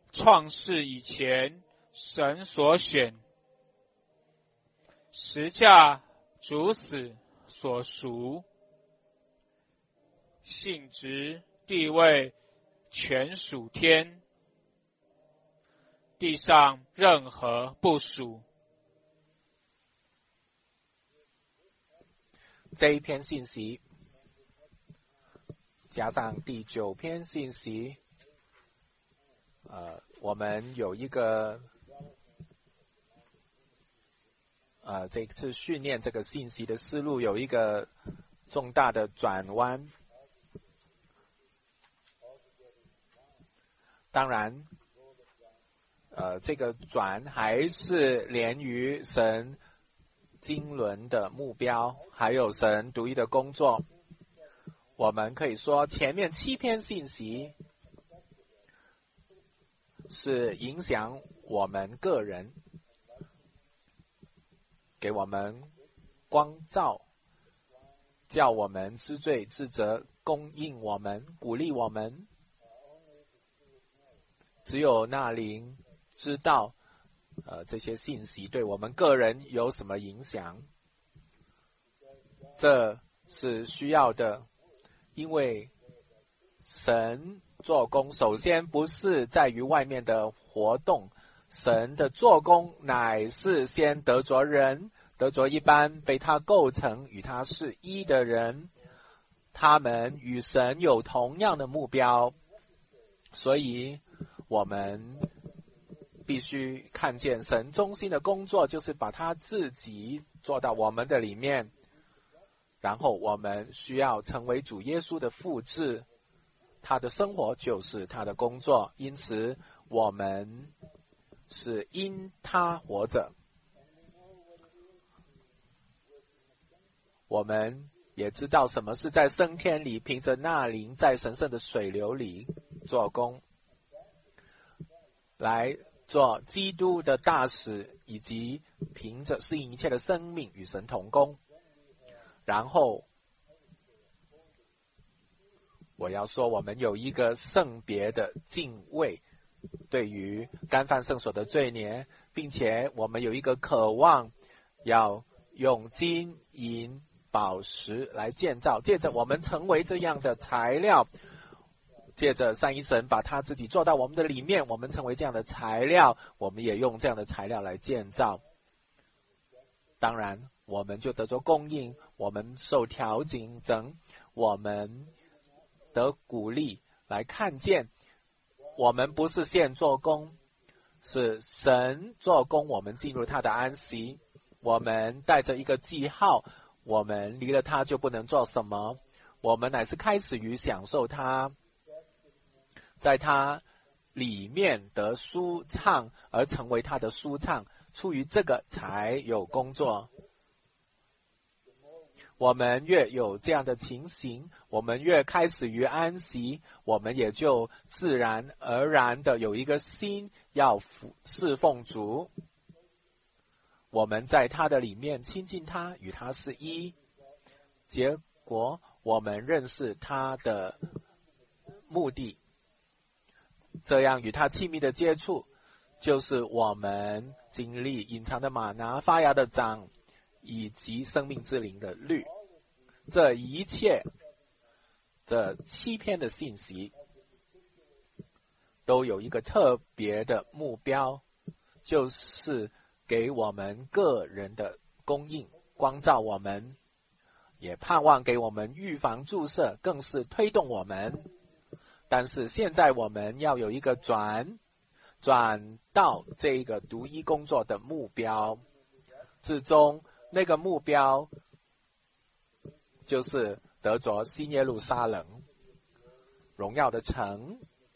创世以前神所选，十架主死所赎，性质地位全属天，地上任何不属。 这一篇信息加上第9篇信息，我们有一个这次训练这个信息的思路有一个重大的转弯。当然，这个转还是连于神经纶的目标，还有神独一的工作。我们可以说，前面7篇信息是影响我们个人，给我们光照，叫我们知罪知责，供应我们，鼓励我们。只有那灵知道这些信息对我们个人有什么影响，这是需要的。因为神做工首先不是在于外面的活动，神的做工乃是先得着人，得着一般被他构成与他是一的人，他们与神有同样的目标。所以我们必须看见神中心的工作，就是把他自己做到我们的里面，然后我们需要成为主耶稣的复制，他的生活就是他的工作，因此我们是因他活着。我们也知道什么是在升天里凭着那灵在神圣的水流里做工，来做基督的大使，以及凭着适应一切的生命与神同工。然后我要说，我们有一个圣别的敬畏，对于干犯圣所的罪孽，并且我们有一个渴望，要用金银宝石来建造，借着我们成为这样的材料，借着三一神把他自己做到我们的里面，我们成为这样的材料，我们也用这样的材料来建造。当然我们就得着供应，我们受调整，我们得鼓励，来看见我们不是现做工，是神做工，我们进入他的安息，我们带着一个记号，我们离了他就不能做什么，我们乃是开始于享受他，在他里面得舒畅，而成为他的舒畅，出于这个才有工作。我们越有这样的情形，我们越开始于安息，我们也就自然而然的有一个心要侍奉主。我们在他的里面亲近他，与他是一，结果我们认识他的目的，这样与他亲密的接触，就是我们经历隐藏的玛拿、发芽的长，以及生命之灵的律。这一切，这7篇的信息都有一个特别的目标，就是给我们个人的供应，光照我们，也盼望给我们预防注射，更是推动我们。但是现在我们要有一个转到这个独一工作的目标之中，那个目标就是得着新耶路撒冷，荣耀的城，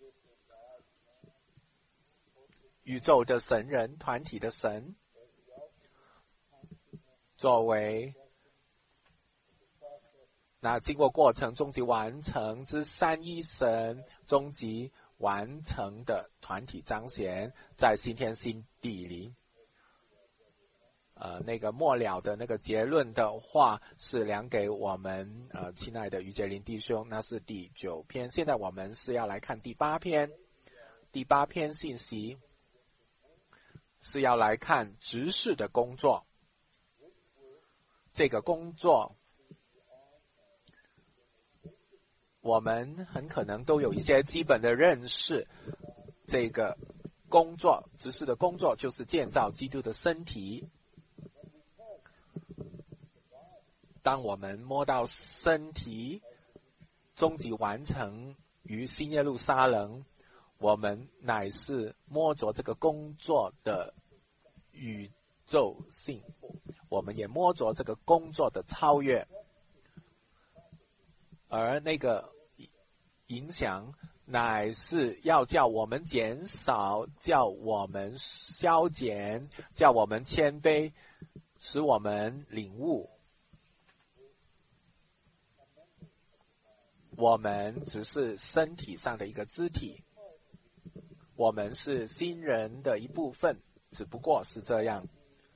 宇宙的神人，团体的神，作为那经过过程终极完成之三一神终极完成的团体彰显在新天新地里。那个末了的那个结论的话是量给我们亲爱的于杰林弟兄，那是第9篇。现在我们是要来看第8篇。 第8篇信息是要来看执事的工作。这个工作我们很可能都有一些基本的认识。这个工作，执事的工作就是建造基督的身体。当我们摸到身体终极完成于新耶路撒冷，我们乃是摸着这个工作的宇宙性，我们也摸着这个工作的超越，而那个影响乃是要叫我们减少，叫我们消减，叫我们谦卑，使我们领悟我们只是身体上的一个肢体，我们是新人的一部分，只不过是这样。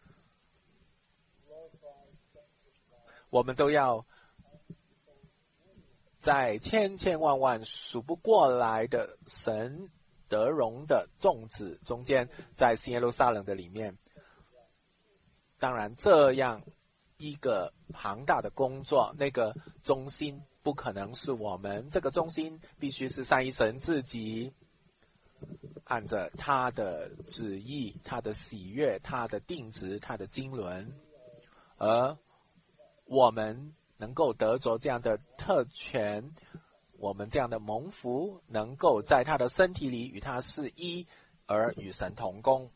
我们都要在千千万万数不过来的神得荣的众子中间，在新耶路撒冷的里面。当然这样一个庞大的工作，那个中心不可能是我们，这个中心必须是三一神自己，按着他的旨意，他的喜悦，他的定旨，他的经纶，而我们能够得着这样的特权，我们这样的蒙福，能够在他的身体里与他是一，而与神同工。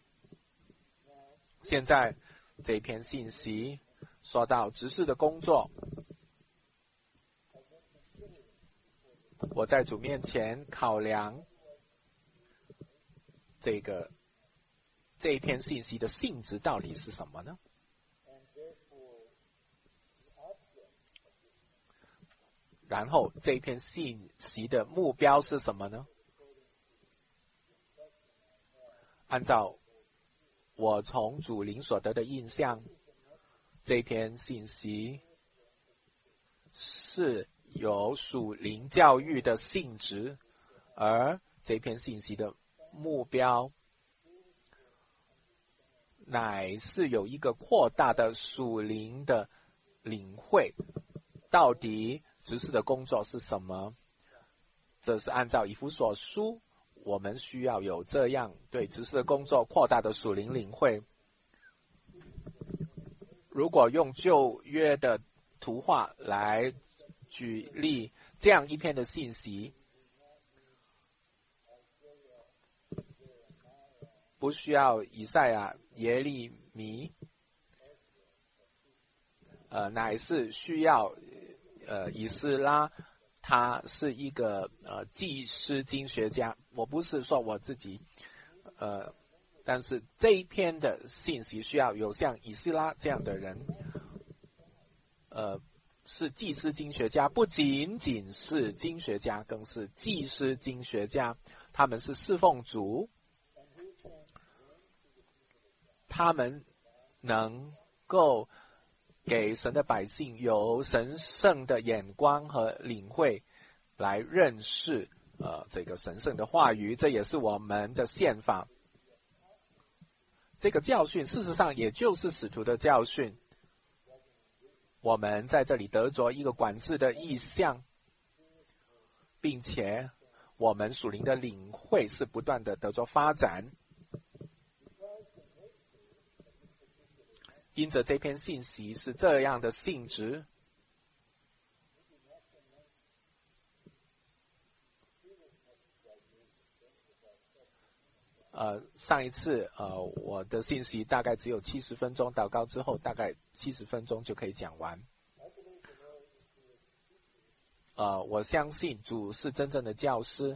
现在这篇信息说到执事的工作，我在主面前考量这一篇信息的性质到底是什么呢？然后这一篇信息的目标是什么呢？按照我从主灵所得的印象，这篇信息是有属灵教育的性质，而这篇信息的目标乃是有一个扩大的属灵的领会，到底执事的工作是什么？这是按照以弗所书，我们需要有这样对执事的工作扩大的属灵领会。如果用旧约的图画来举例这样一篇的信息，不需要以赛亚、耶利米，乃是需要以斯拉，他是一个祭司经学家。我不是说我自己，但是这一篇的信息需要有像以斯拉这样的人，是祭司经学家，不仅仅是经学家，更是祭司经学家。他们是侍奉主，他们能够给神的百姓有神圣的眼光和领会，来认识这个神圣的话语，这也是我们的宪法。这个教训事实上也就是使徒的教训。我们在这里得着一个管制的意象，并且我们属灵的领会是不断的得着发展。因着这篇信息是这样的性质，上一次我的信息大概只有70分钟，祷告之后大概70分钟就可以讲完。我相信主是真正的教师，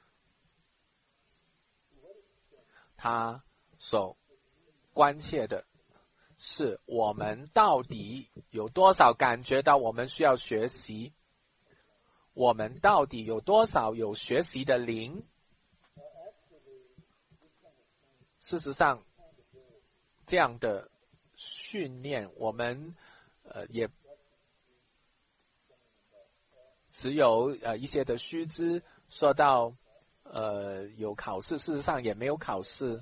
他所关切的是我们到底有多少感觉到我们需要学习，我们到底有多少有学习的灵。事实上这样的训练我们也只有一些的须知。说到有考试，事实上也没有考试，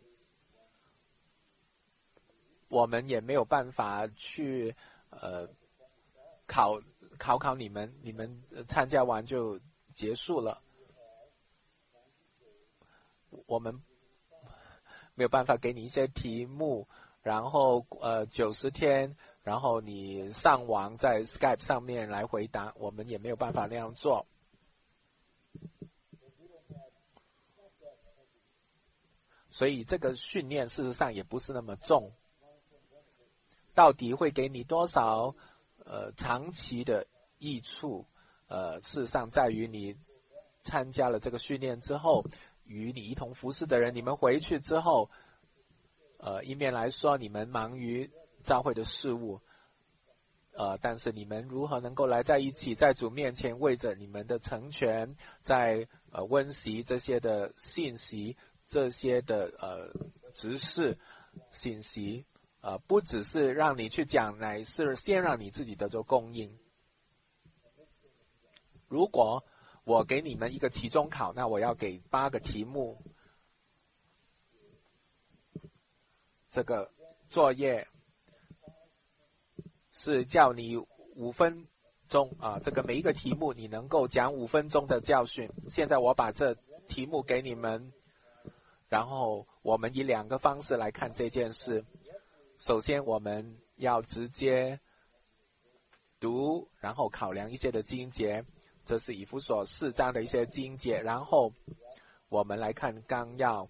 我们也没有办法去考你们参加完就结束了，我们没有办法给你一些题目，然后90天，然后你上网在 Skype 上面来回答，我们也没有办法那样做。所以这个训练事实上也不是那么重，到底会给你多少长期的益处，事实上在于你参加了这个训练之后，与你一同服侍的人，你们回去之后，一面来说你们忙于教会的事务，但是你们如何能够来在一起，在主面前为着你们的成全，在温习这些的信息，这些的执事信息，不只是让你去讲，乃是先让你自己得着供应。如果我给你们一个期中考，那我要给8个题目，这个作业是叫你5分钟这个每一个题目你能够讲5分钟的教训。现在我把这题目给你们，然后我们以2个方式来看这件事。首先我们要直接读，然后考量一些的经节，这是以弗所4章的一些经节，然后我们来看纲要，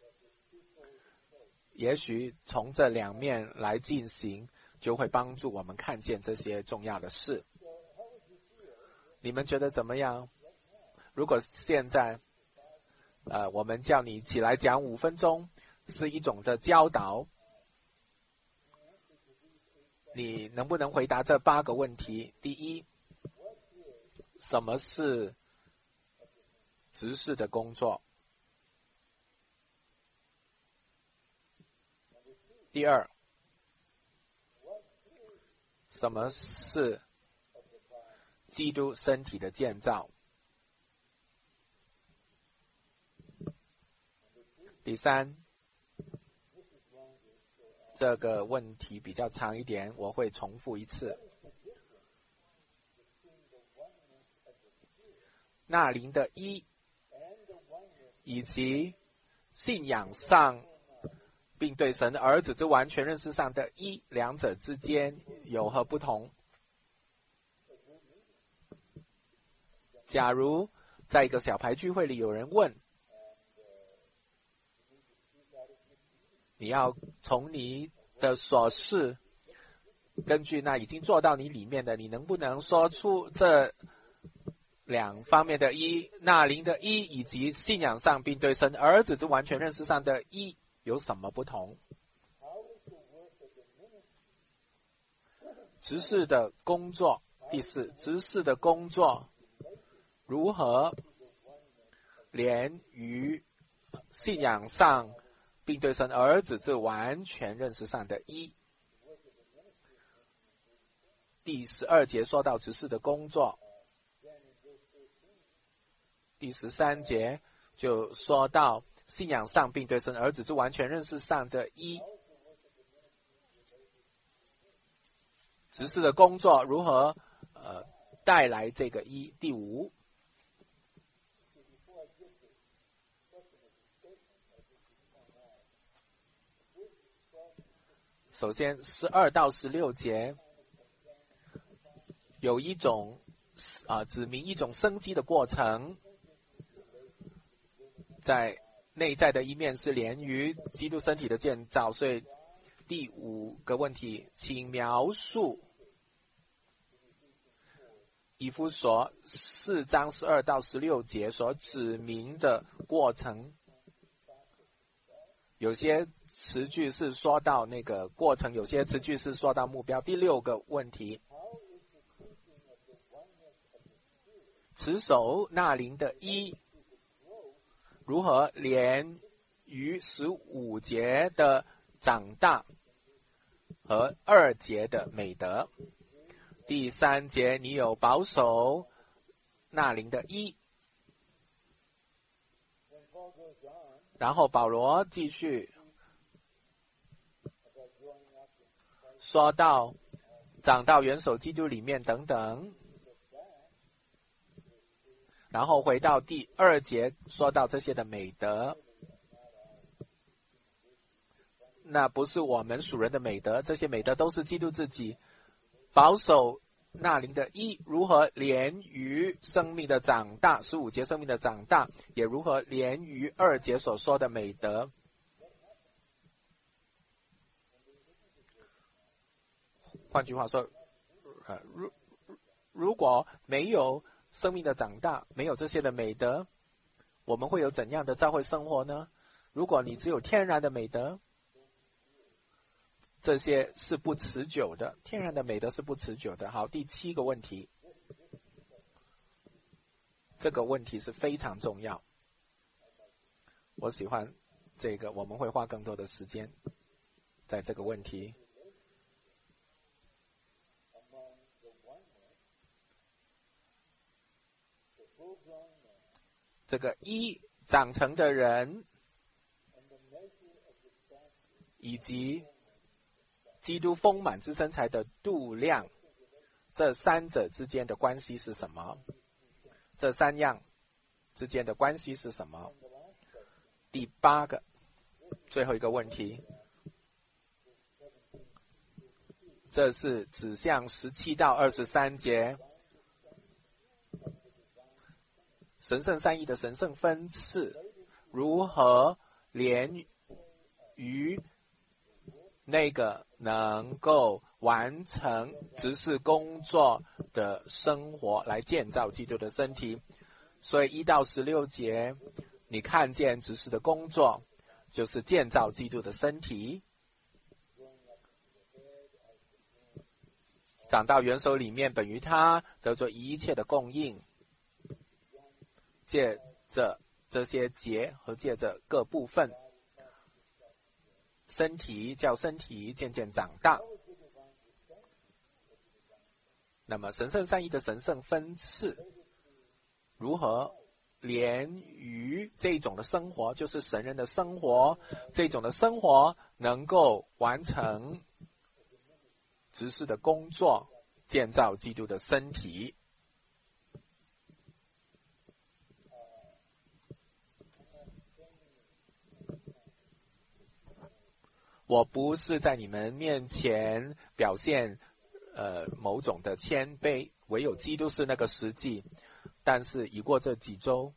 也许从这2面来进行，就会帮助我们看见这些重要的事。你们觉得怎么样？如果现在我们叫你起来讲5分钟，是一种的教导，你能不能回答这8个问题？第一，什么是执事的工作？第二，什么是基督身体的建造？第三，这个问题比较长一点，我会重复一次。那灵的一，以及信仰上并对神的儿子之完全认识上的一，两者之间有何不同？假如在一个小牌聚会里有人问，你要从你的所事，根据那已经做到你里面的，你能不能说出这2方面的一，那灵的一，以及信仰上并对神儿子之完全认识上的一有什么不同？执事的工作，第4，执事的工作如何连于信仰上并对神儿子之完全认识上的一。第12节说到执事的工作，第13节就说到信仰上并对神儿子之完全认识上的一。执事的工作如何带来这个一。第5，首先12到16节有一种指明一种生机的过程，在内在的一面是连于基督身体的建造。所以第5个问题，请描述以弗所4章12到16节所指明的过程。有些词句是说到那个过程，有些词句是说到目标。第6个问题，持守那灵的一如何连于15节的长大和2节的美德。第3节，你有保守那灵的一， 然后保罗继续说到长到元首基督里面等等，然后回到第2节说到这些的美德，那不是我们属人的美德，这些美德都是基督自己保守那灵的一如何连于生命的长大，15节生命的长大也如何连于2节所说的美德。换句话说，如果没有生命的长大，没有这些的美德，我们会有怎样的教会生活呢？如果你只有天然的美德，这些是不持久的，天然的美德是不持久的。好，第7个问题，这个问题是非常重要，我喜欢这个，我们会花更多的时间在这个问题。这个长成的人以及基督丰满之身材的度量，这3者之间的关系是什么？这3样之间的关系是什么？第8个，最后一个问题，这是指向17到23节，神圣三一的神圣分次如何连于那个能够完成执事工作的生活来建造基督的身体。所以1到16节，你看见执事的工作就是建造基督的身体，长到元首里面，本于他得着一切的供应，借着这些节和借着各部分，身体叫身体渐渐长大。那么神圣三一的神圣分次如何连于这种的生活，就是神人的生活，这种的生活能够完成执事的工作，建造基督的身体。我不是在你们面前表现某种的谦卑，唯有基督是那个实际。但是已过这几周，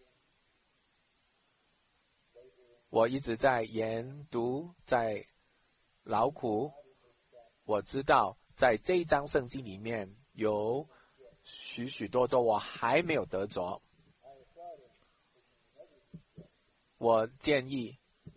我一直在研读，在劳苦。我知道在这一章圣经里面有许许多多我还没有得着。我建议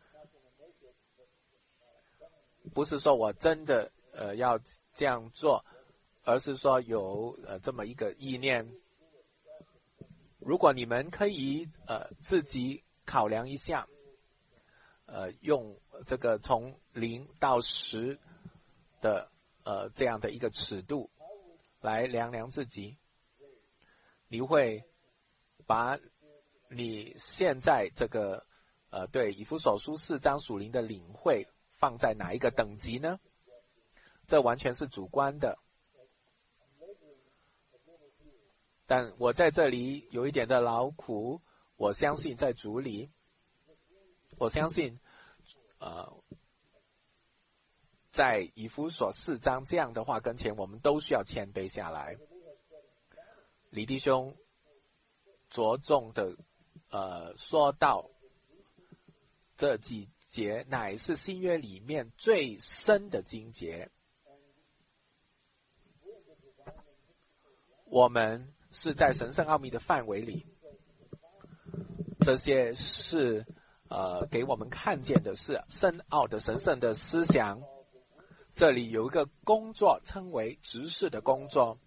不是说我真的要这样做，而是说有这么一个意念。如果你们可以自己考量一下，用这个从0到10的这样的一个尺度来量量自己，你会把你现在这个对以弗所书4章属灵的领会放在哪一个等级呢？这完全是主观的。但我在这里有一点的劳苦，我相信在主里，我相信在以弗所4章这样的话跟前，我们都需要谦卑下来。李弟兄着重的说到这几节乃是新约里面最深的经节，我们是在神圣奥秘的范围里，这些是给我们看见的是深奥的神圣的思想。这里有一个工作称为执事的工作，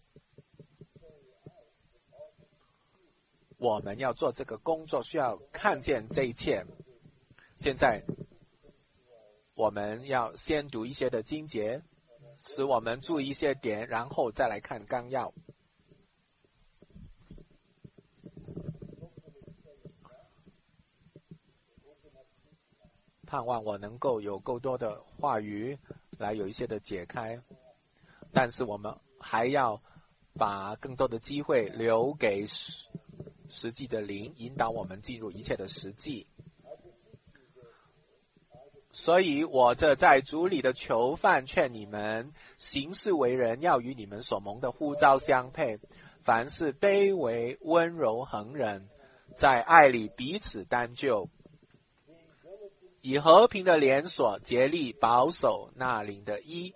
我们要做这个工作需要看见这一切。现在我们要先读一些的经节，使我们注意一些点，然后再来看纲要。 盼望我能够有够多的话语来有一些的解开，但是我们还要把更多的机会留给实际的灵，引导我们进入一切的实际。所以我这在主里的囚犯劝你们，行事为人要与你们所蒙的呼召相配，凡事卑微温柔恒忍，在爱里彼此担救，以和平的连锁竭力保守那灵的一。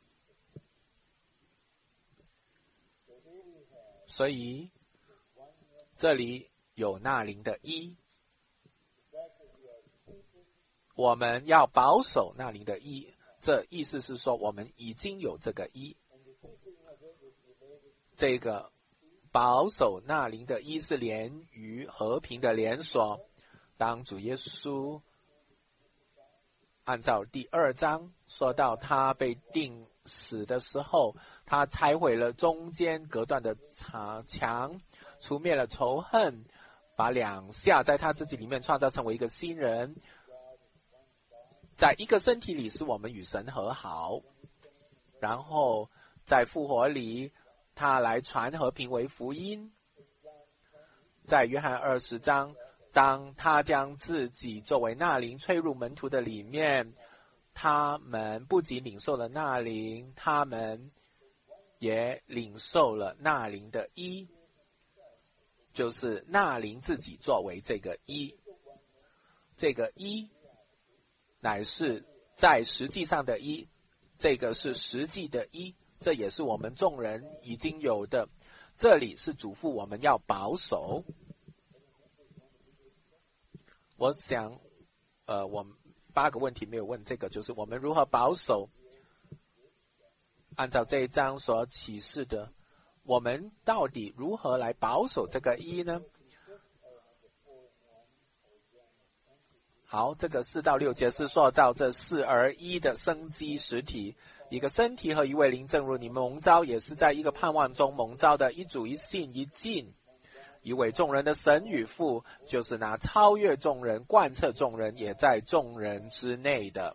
所以这里有那灵的一，我们要保守那灵的一，这意思是说我们已经有这个一。这个保守那灵的一是连于和平的连锁。当主耶稣按照第2章说到他被钉死的时候，他拆毁了中间隔断的墙，除灭了仇恨，把两下在他自己里面创造成为一个新人，在一个身体里使我们与神和好，然后在复活里他来传和平为福音。在约翰20章，当他将自己作为那灵吹入门徒的里面，他们不仅领受了那灵，他们也领受了那灵的一，就是那灵自己作为这个一。这个一乃是在实际上的一，这个是实际的一，这也是我们众人已经有的。这里是嘱咐我们要保守。我想我们8个问题没有问，这个就是我们如何保守。按照这一章所启示的，我们到底如何来保守这个一呢？好，这个4到6节是塑造这4而一的生机实体，一个身体和一位灵，正如你们蒙召也是在一个盼望中蒙召的，一主一信一尽，一位众人的神与父，就是那超越众人贯彻众人也在众人之内的。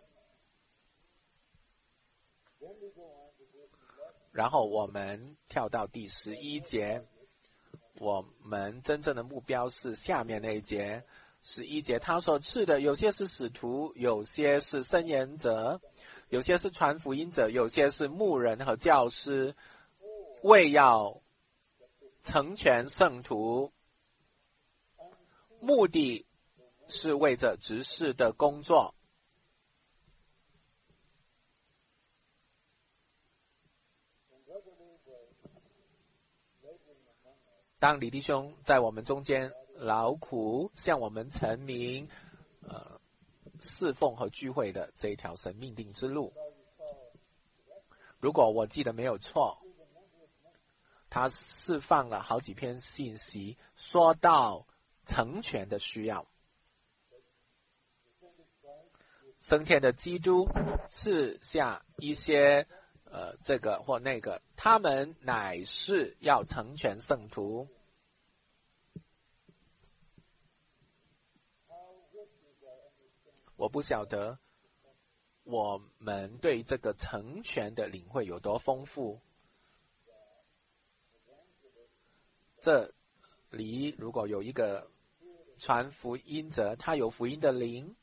然后我们跳到第11节，我们真正的目标是下面那一节。11节他所赐的，有些是使徒，有些是申言者，有些是传福音者，有些是牧人和教师，为要成全圣徒，目的是为着执事的工作。当李弟兄在我们中间劳苦，向我们陈明侍奉和聚会的这一条神命定之路。如果我记得没有错，他释放了好几篇信息，说到成全的需要。升天的基督赐下一些这个或那个，他们乃是要成全圣徒。我不晓得我们对这个成全的领会有多丰富。这里如果有一个传福音者，他有福音的灵，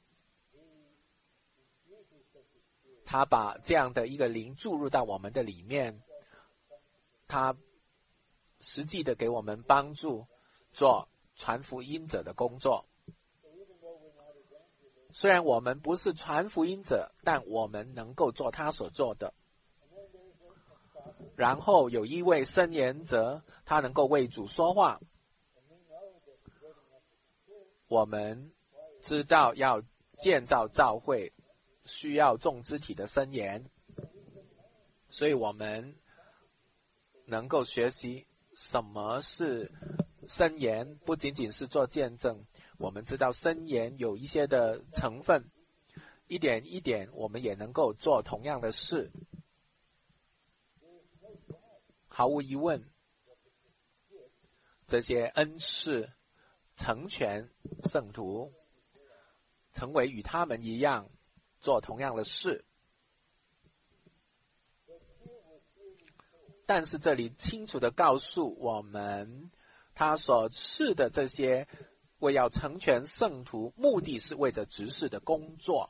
他把这样的一个灵注入到我们的里面，他实际的给我们帮助做传福音者的工作。虽然我们不是传福音者，但我们能够做他所做的。然后有一位申言者，他能够为主说话。我们知道要建造教会需要众肢体的申言，所以我们能够学习什么是申言，不仅仅是做见证。我们知道申言有一些的成分，一点一点我们也能够做同样的事。毫无疑问，这些恩赐成全圣徒， 成为与他们一样做同样的事。但是这里清楚地告诉我们，他所赐的这些为要成全圣徒，目的是为着执事的工作。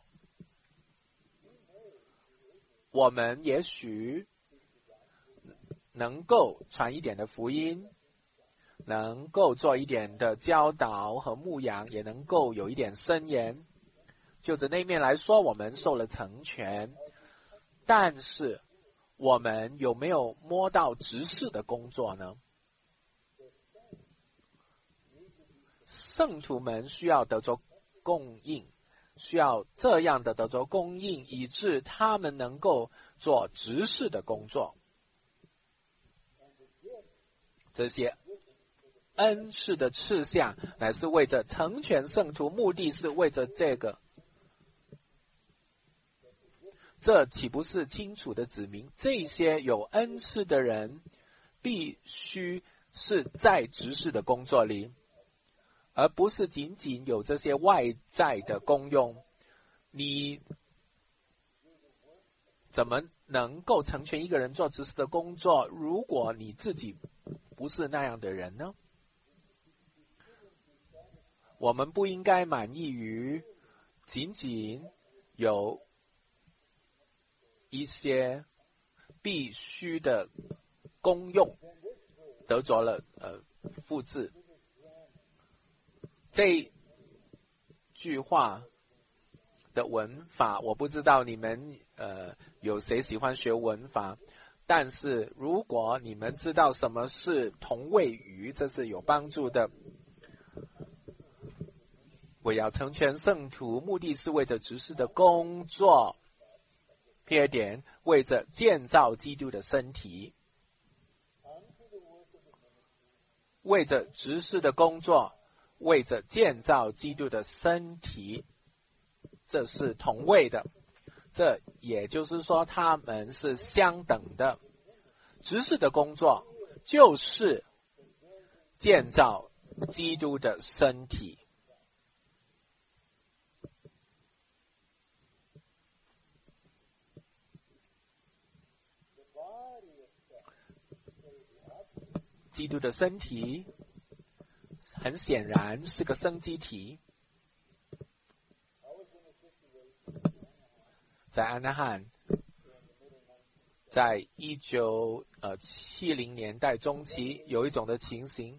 我们也许能够传一点的福音，能够做一点的教导和牧养，也能够有一点箴言。就着那面来说，我们受了成全，但是我们有没有摸到执事的工作呢？圣徒们需要得着供应，需要这样的得着供应，以致他们能够做执事的工作。这些恩赐的赐下乃是为着成全圣徒，目的是为着这个。这岂不是清楚的指明，这些有恩赐的人必须是在执事的工作里，而不是仅仅有这些外在的功用。你怎么能够成全一个人做执事的工作，如果你自己不是那样的人呢？我们不应该满意于仅仅有一些必须的功用得着了复制。这句话的文法，我不知道你们有谁喜欢学文法，但是如果你们知道什么是同位语，这是有帮助的。我要成全圣徒，目的是为着执事的工作。第二点，为着建造基督的身体，为着执事的工作，为着建造基督的身体，这是同位的。这也就是说，他们是相等的。执事的工作就是建造基督的身体。基督的身体很显然是个生机体。在安纳汉，在1970年代中期，有一种的情形，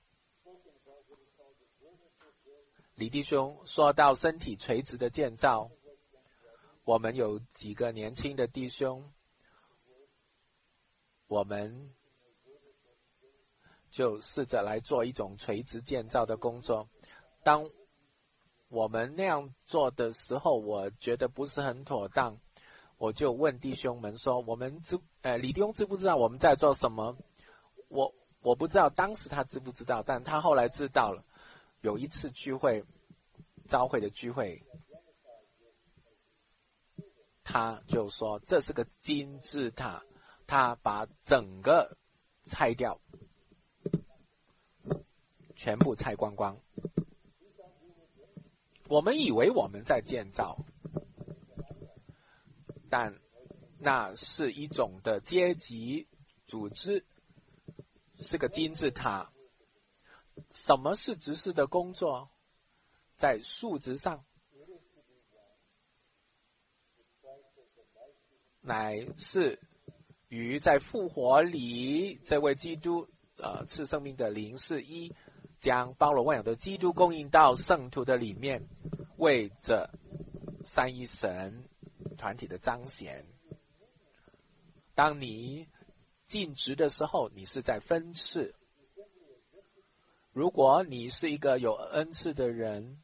李弟兄说到身体垂直的建造，我们有几个年轻的弟兄，我们就试着来做一种垂直建造的工作。当我们那样做的时候，我觉得不是很妥当，我就问弟兄们说，李弟兄知不知道我们在做什么？我不知道当时他知不知道，但他后来知道了。有一次聚会，召会的聚会，他就说这是个金字塔，他把整个拆掉，全部拆光光。我们以为我们在建造，但那是一种的阶级组织，是个金字塔。什么是执事的工作？在数值上，乃是与在复活里这位基督赐生命的灵是一，将包罗万有的基督供应到圣徒的里面，为着三一神团体的彰显。当你尽职的时候，你是在分赐。如果你是一个有恩赐的人，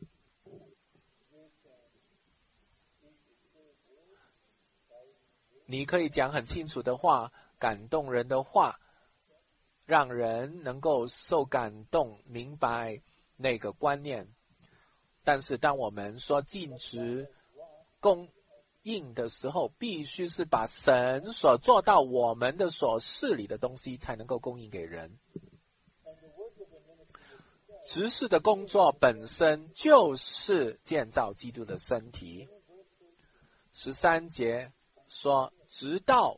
你可以讲很清楚的话，感动人的话，让人能够受感动，明白那个观念。但是当我们说尽职供应的时候，必须是把神所做到我们的所事里的东西才能够供应给人。 执事的工作本身就是建造基督的身体。13节说，直到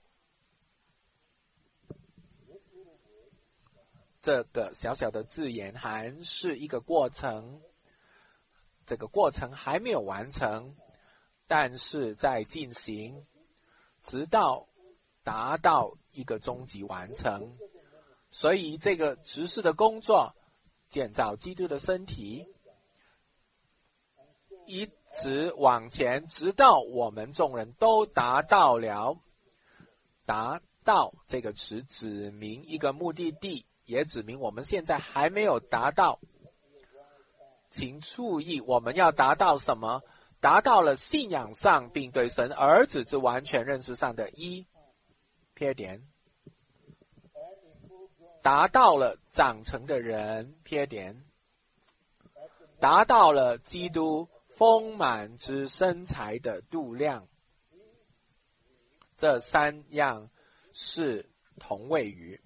这个小小的字眼还是一个过程，这个过程还没有完成，但是在进行，直到达到一个终极完成。所以这个执事的工作，建造基督的身体，一直往前，直到我们众人都达到了。达到这个词指明一个目的地，也指明我们现在还没有达到。请注意，我们要达到什么？达到了信仰上并对神儿子之完全认识上的一撇点，达到了长成的人撇点，达到了基督丰满之身材的度量。这3样是同位语。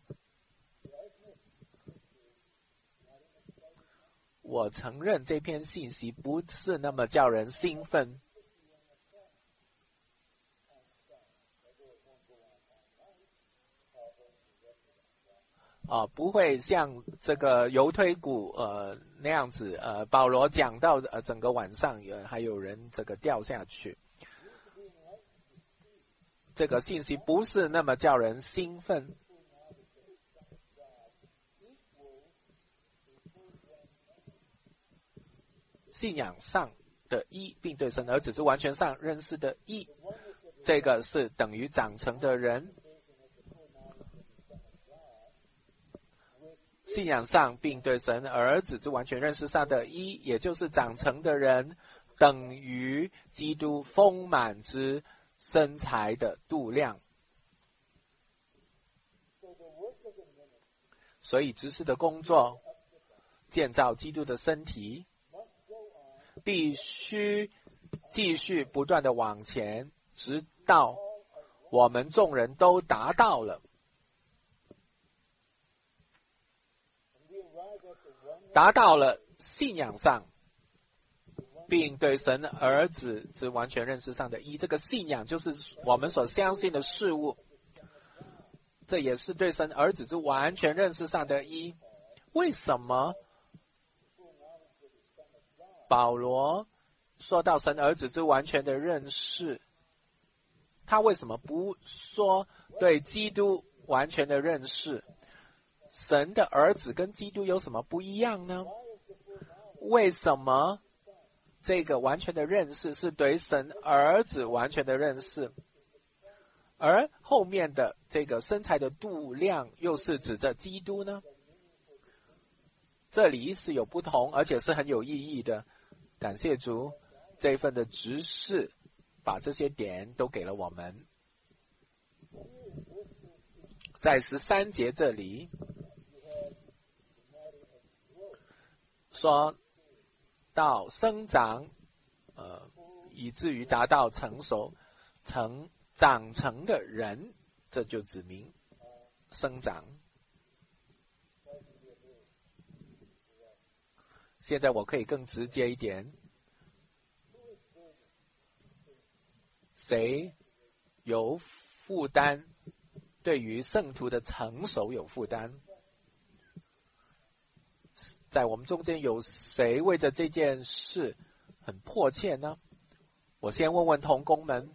我承认这篇信息不是那么叫人兴奋，不会像这个油推股那样子，保罗讲到整个晚上还有人这个掉下去。这个信息不是那么叫人兴奋。信仰上的一，并对神儿子之完全上认识的一，这个是等于长成的人。信仰上并对神儿子之完全认识上的一，也就是长成的人，等于基督丰满之身材的度量。所以执事的工作，建造基督的身体，必须继续不断的往前，直到我们众人都达到了。达到了信仰上并对神儿子之完全认识上的一，这个信仰就是我们所相信的事物，这也是对神儿子之完全认识上的一。为什么保罗说到神儿子之完全的认识，他为什么不说对基督完全的认识？神的儿子跟基督有什么不一样呢？为什么这个完全的认识是对神儿子完全的认识，而后面的这个身材的度量又是指着基督呢？这里是有不同，而且是很有意义的。感谢主，这一份的指示把这些点都给了我们。在13节这里说到生长，以至于达到成熟、长成的人，这就指明生长。现在我可以更直接一点，谁有负担？对于圣徒的成熟有负担？在我们中间有谁为着这件事很迫切呢？我先问问同工们，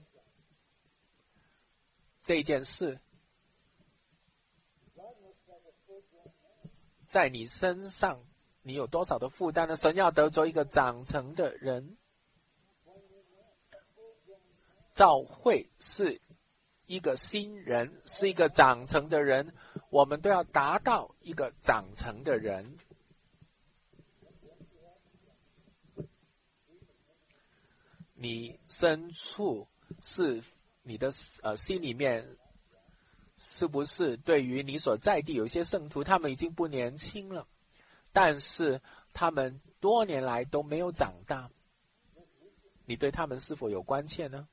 这件事在你身上你有多少的负担呢？神要得着一个长成的人，教会是一个新人，是一个长成的人，我们都要达到一个长成的人。你深处是你的心里面，是不是对于你所在地有些圣徒，他们已经不年轻了，但是他们多年来都没有长大，你对他们是否有关切呢？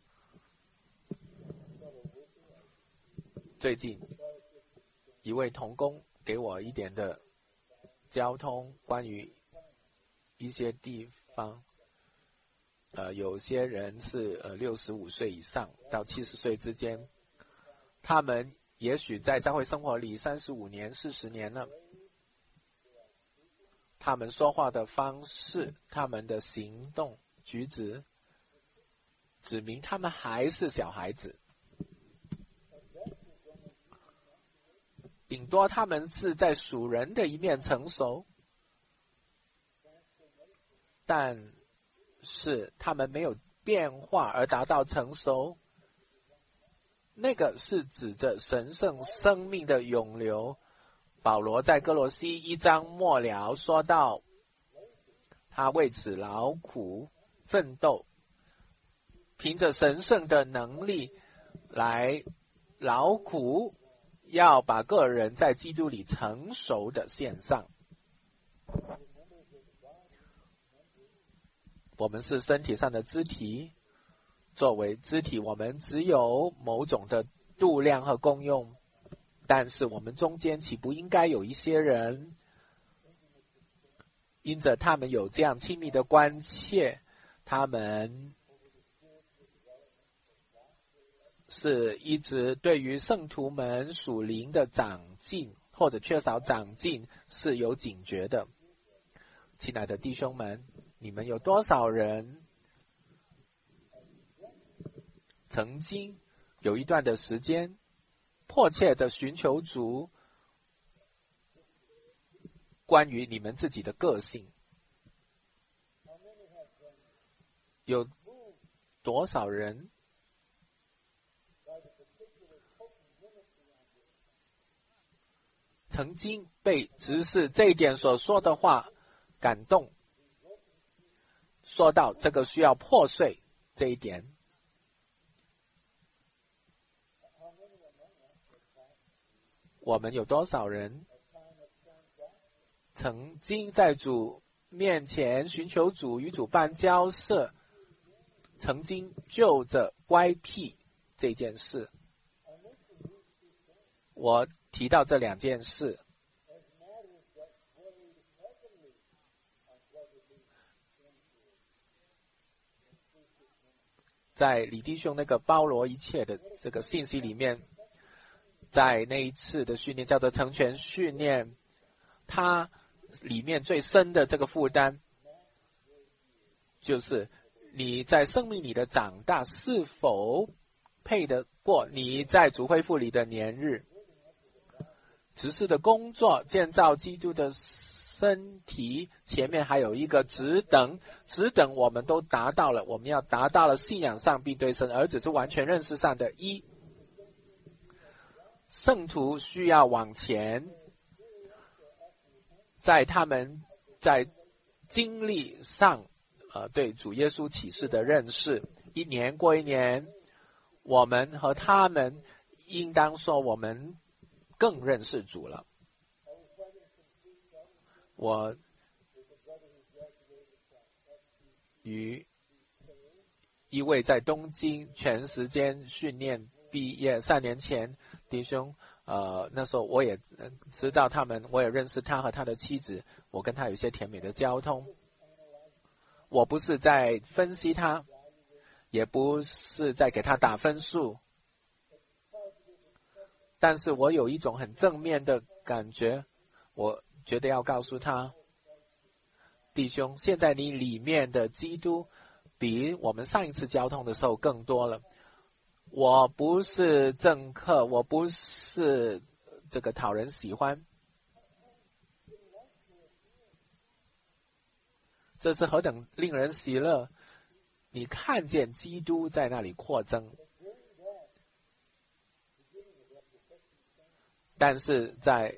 最近一位同工给我一点的交通，关于一些地方，有些人是65岁以上到70岁之间，他们也许在教会生活里35年、40年了，他们说话的方式、他们的行动举止，指明他们还是小孩子。顶多他们是在属人的一面成熟，但是他们没有变化而达到成熟。那个是指着神圣生命的涌流。保罗在哥罗西1章末了说到，他为此劳苦奋斗，凭着神圣的能力来劳苦，要把个人在基督里成熟的献上。我们是身体上的肢体，作为肢体，我们只有某种的度量和功用，但是我们中间岂不应该有一些人，因着他们有这样亲密的关切，他们是一直对于圣徒们属灵的长进或者缺少长进是有警觉的。亲爱的弟兄们，你们有多少人曾经有一段的时间迫切的寻求主关于你们自己的个性？有多少人曾经被执事这一点所说的话感动，说到这个需要破碎这一点？我们有多少人曾经在主面前寻求主，与主办交涉，曾经就着乖僻这件事？我提到这两件事，在李弟兄那个包罗一切的这个信息里面，在那一次的训练叫做成全训练，它里面最深的这个负担，就是你在生命里的长大是否配得过你在主恢复里的年日。执事的工作，建造基督的身体，前面还有一个职等我们都达到了，我们要达到了信仰上并对神儿子是完全认识上的一。圣徒需要往前，在他们在经历上对主耶稣启示的认识，一年过一年，我们和他们应当说我们更认识主了。我与一位在东京全时间训练毕业3年前弟兄，那时候我也知道他们，我也认识他和他的妻子，我跟他有一些甜美的交通。我不是在分析他，也不是在给他打分数，但是我有一种很正面的感觉，我觉得要告诉他，弟兄，现在你里面的基督比我们上一次交通的时候更多了。我不是政客，我不是这个讨人喜欢，这是何等令人喜乐！你看见基督在那里扩增。但是在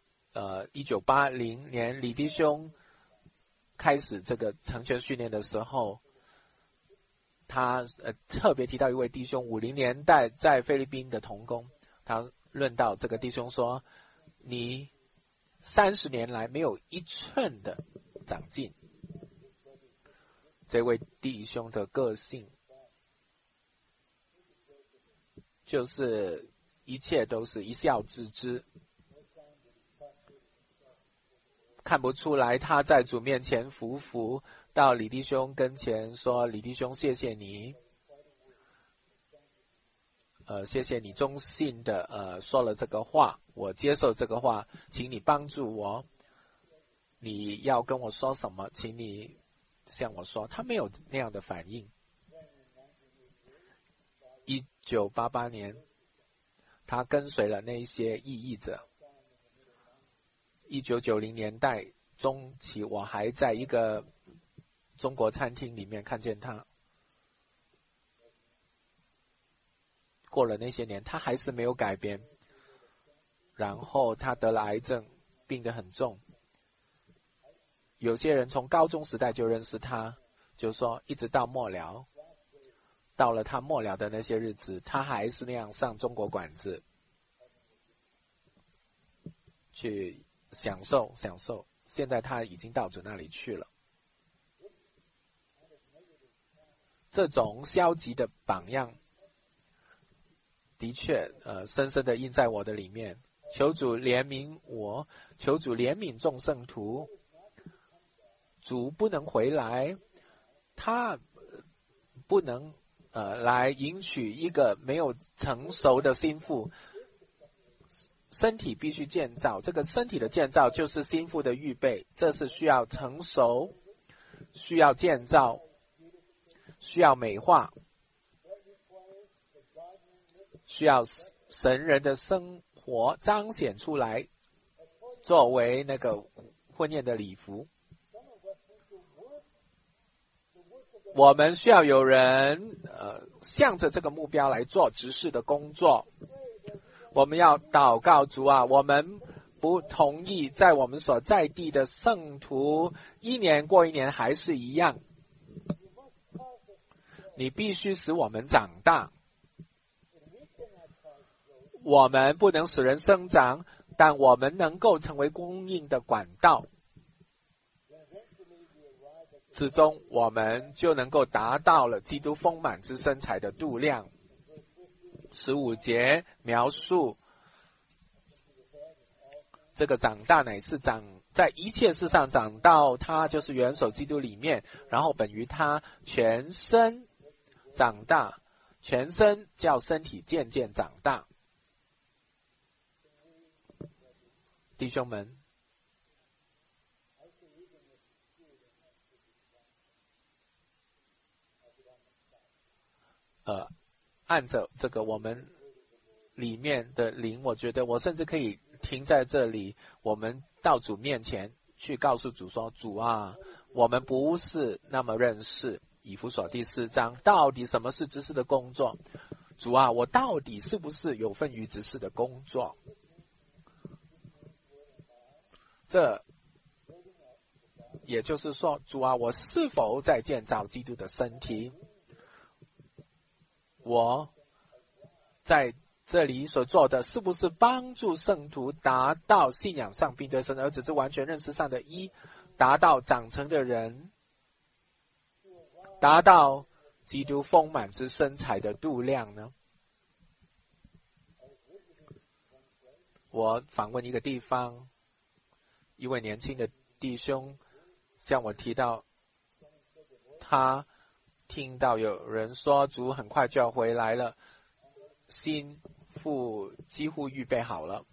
1980年李弟兄开始这个成全训练的时候，他特别提到一位弟兄50年代在菲律宾的同工，他论到这个弟兄说，你30年来没有1寸的长进。这位弟兄的个性就是一切都是一笑置之， 看不出来他在主面前匍匐，到李弟兄跟前说：“李弟兄，谢谢你，谢谢你忠信的说了这个话，我接受这个话，请你帮助我。你要跟我说什么，请你向我说。”他没有那样的反应。1988年，他跟随了那些异议者。1990年代中期，我还在一个中国餐厅里面看见他。过了那些年，他还是没有改变。然后他得了癌症，病得很重。有些人从高中时代就认识他，就说一直到末了，到了他末了的那些日子，他还是那样上中国馆子去享受。现在他已经到主那里去了。这种消极的榜样的确深深的印在我的里面。求主怜悯我，求主怜悯众圣徒。主不能回来，他不能来迎娶一个没有成熟的心腹。身体必须建造，这个身体的建造就是心腹的预备，这是需要成熟，需要建造，需要美化，需要神人的生活彰显出来，作为那个婚宴的礼服。我们需要有人向着这个目标来做执事的工作。我们要祷告主啊，我们不同意在我们所在地的圣徒一年过一年还是一样。你必须使我们长大。我们不能使人生长，但我们能够成为供应的管道。最终我们就能够达到了基督丰满之身材的度量。15节描述这个长大乃是长在一切事上长到他就是元首基督里面，然后本于他全身长大，全身叫身体渐渐长大。弟兄们，按着这个我们里面的灵，我觉得我甚至可以停在这里，我们到主面前去告诉主说：主啊，我们不是那么认识以弗所第4章到底什么是执事的工作。主啊，我到底是不是有份于执事的工作？这也就是说，主啊，我是否在建造基督的身体？我在这里所做的是不是帮助圣徒达到信仰上并对神儿子之完全认识上的一，达到长成的人，达到基督丰满之身材的度量呢？我访问一个地方，一位年轻的弟兄向我提到，他听到有人说主很快就要回来了，心腹几乎预备好了。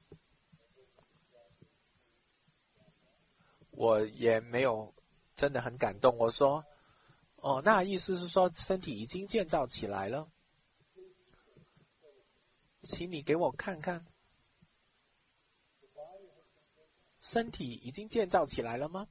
我也没有真的很感动，我说那意思是说身体已经建造起来了，请你给我看看，身体已经建造起来了吗？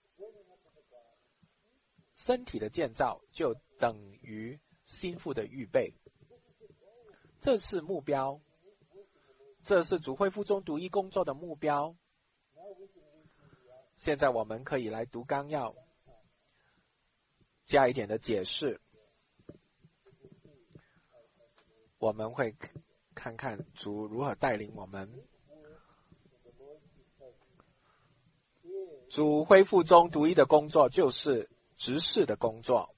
身体的建造就等于心腹的预备，这是目标，这是主恢复中独一工作的目标。现在我们可以来读纲要，加一点的解释。我们会看看主如何带领我们。主恢复中独一的工作就是执事的工作。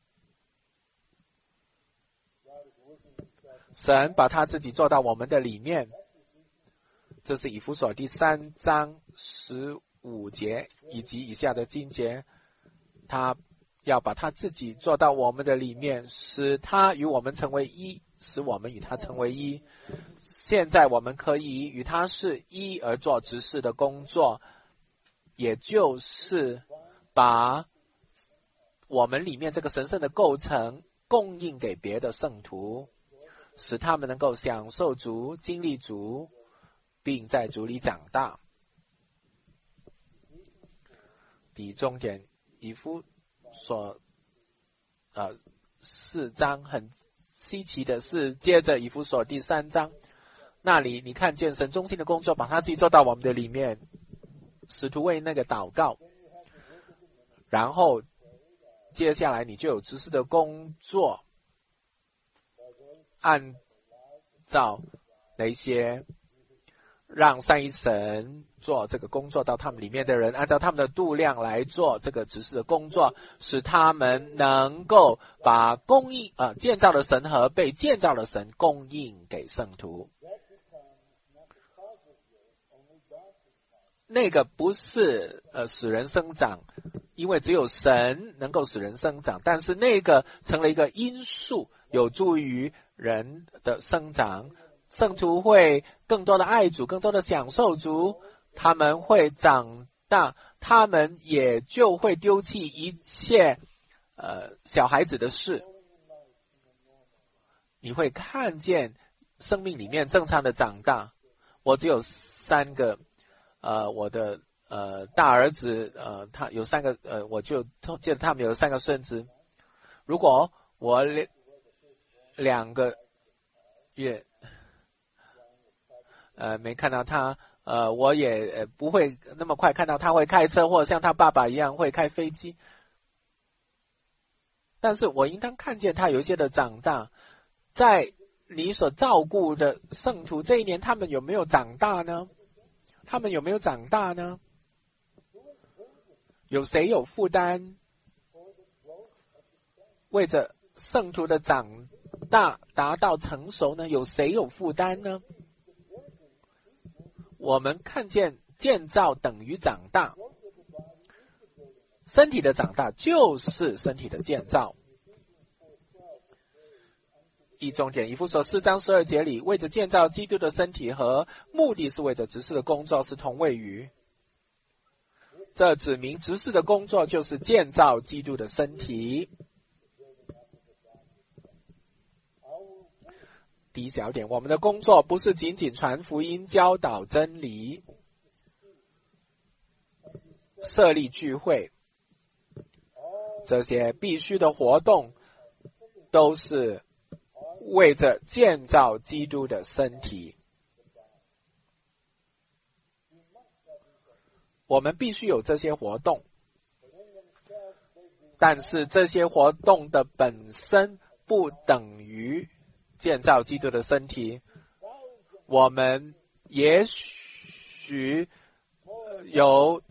神把他自己做到我们的里面，这是以弗所第3章 5节以及以下的经节，他要把他自己做到我们的里面，使他与我们成为一，使我们与他成为一。现在我们可以与他是一而做执事的工作，也就是把我们里面这个神圣的构成供应给别的圣徒，使他们能够享受主、经历主，并在主里长大。比重点以弗所4章很稀奇的是，接着以弗所第3章那里，你看见神中心的工作，把他自己做到我们的里面。使徒为那个祷告，然后接下来你就有执事的工作，按照那些让三一神做这个工作到他们里面的人，按照他们的度量来做这个执事的工作，使他们能够把建造的神和被建造的神供应给圣徒。那个不是使人生长，因为只有神能够使人生长，但是那个成了一个因素，有助于人的生长。圣徒会更多的爱主，更多的享受主，他们会长大，他们也就会丢弃一切小孩子的事。你会看见生命里面正常的长大。我只有3个我的大儿子他有3个我就记得他们有3个孙子。如果我2个月没看到他，我也不会那么快看到他会开车，或者像他爸爸一样会开飞机。但是我应当看见他有一些的长大。在你所照顾的圣徒这一年，他们有没有长大呢？他们有没有长大呢？有谁有负担为着圣徒的长大达到成熟呢？有谁有负担呢？我们看见建造等于长大，身体的长大就是身体的建造。一重点，以弗所4章12节里，为着建造基督的身体和目的是为着执事的工作是同位语。这指明执事的工作就是建造基督的身体。第一小点，我们的工作不是仅仅传福音、教导真理、设立聚会，这些必须的活动都是为着建造基督的身体。我们必须有这些活动，但是这些活动的本身不等于建造基督的身体。我们也许有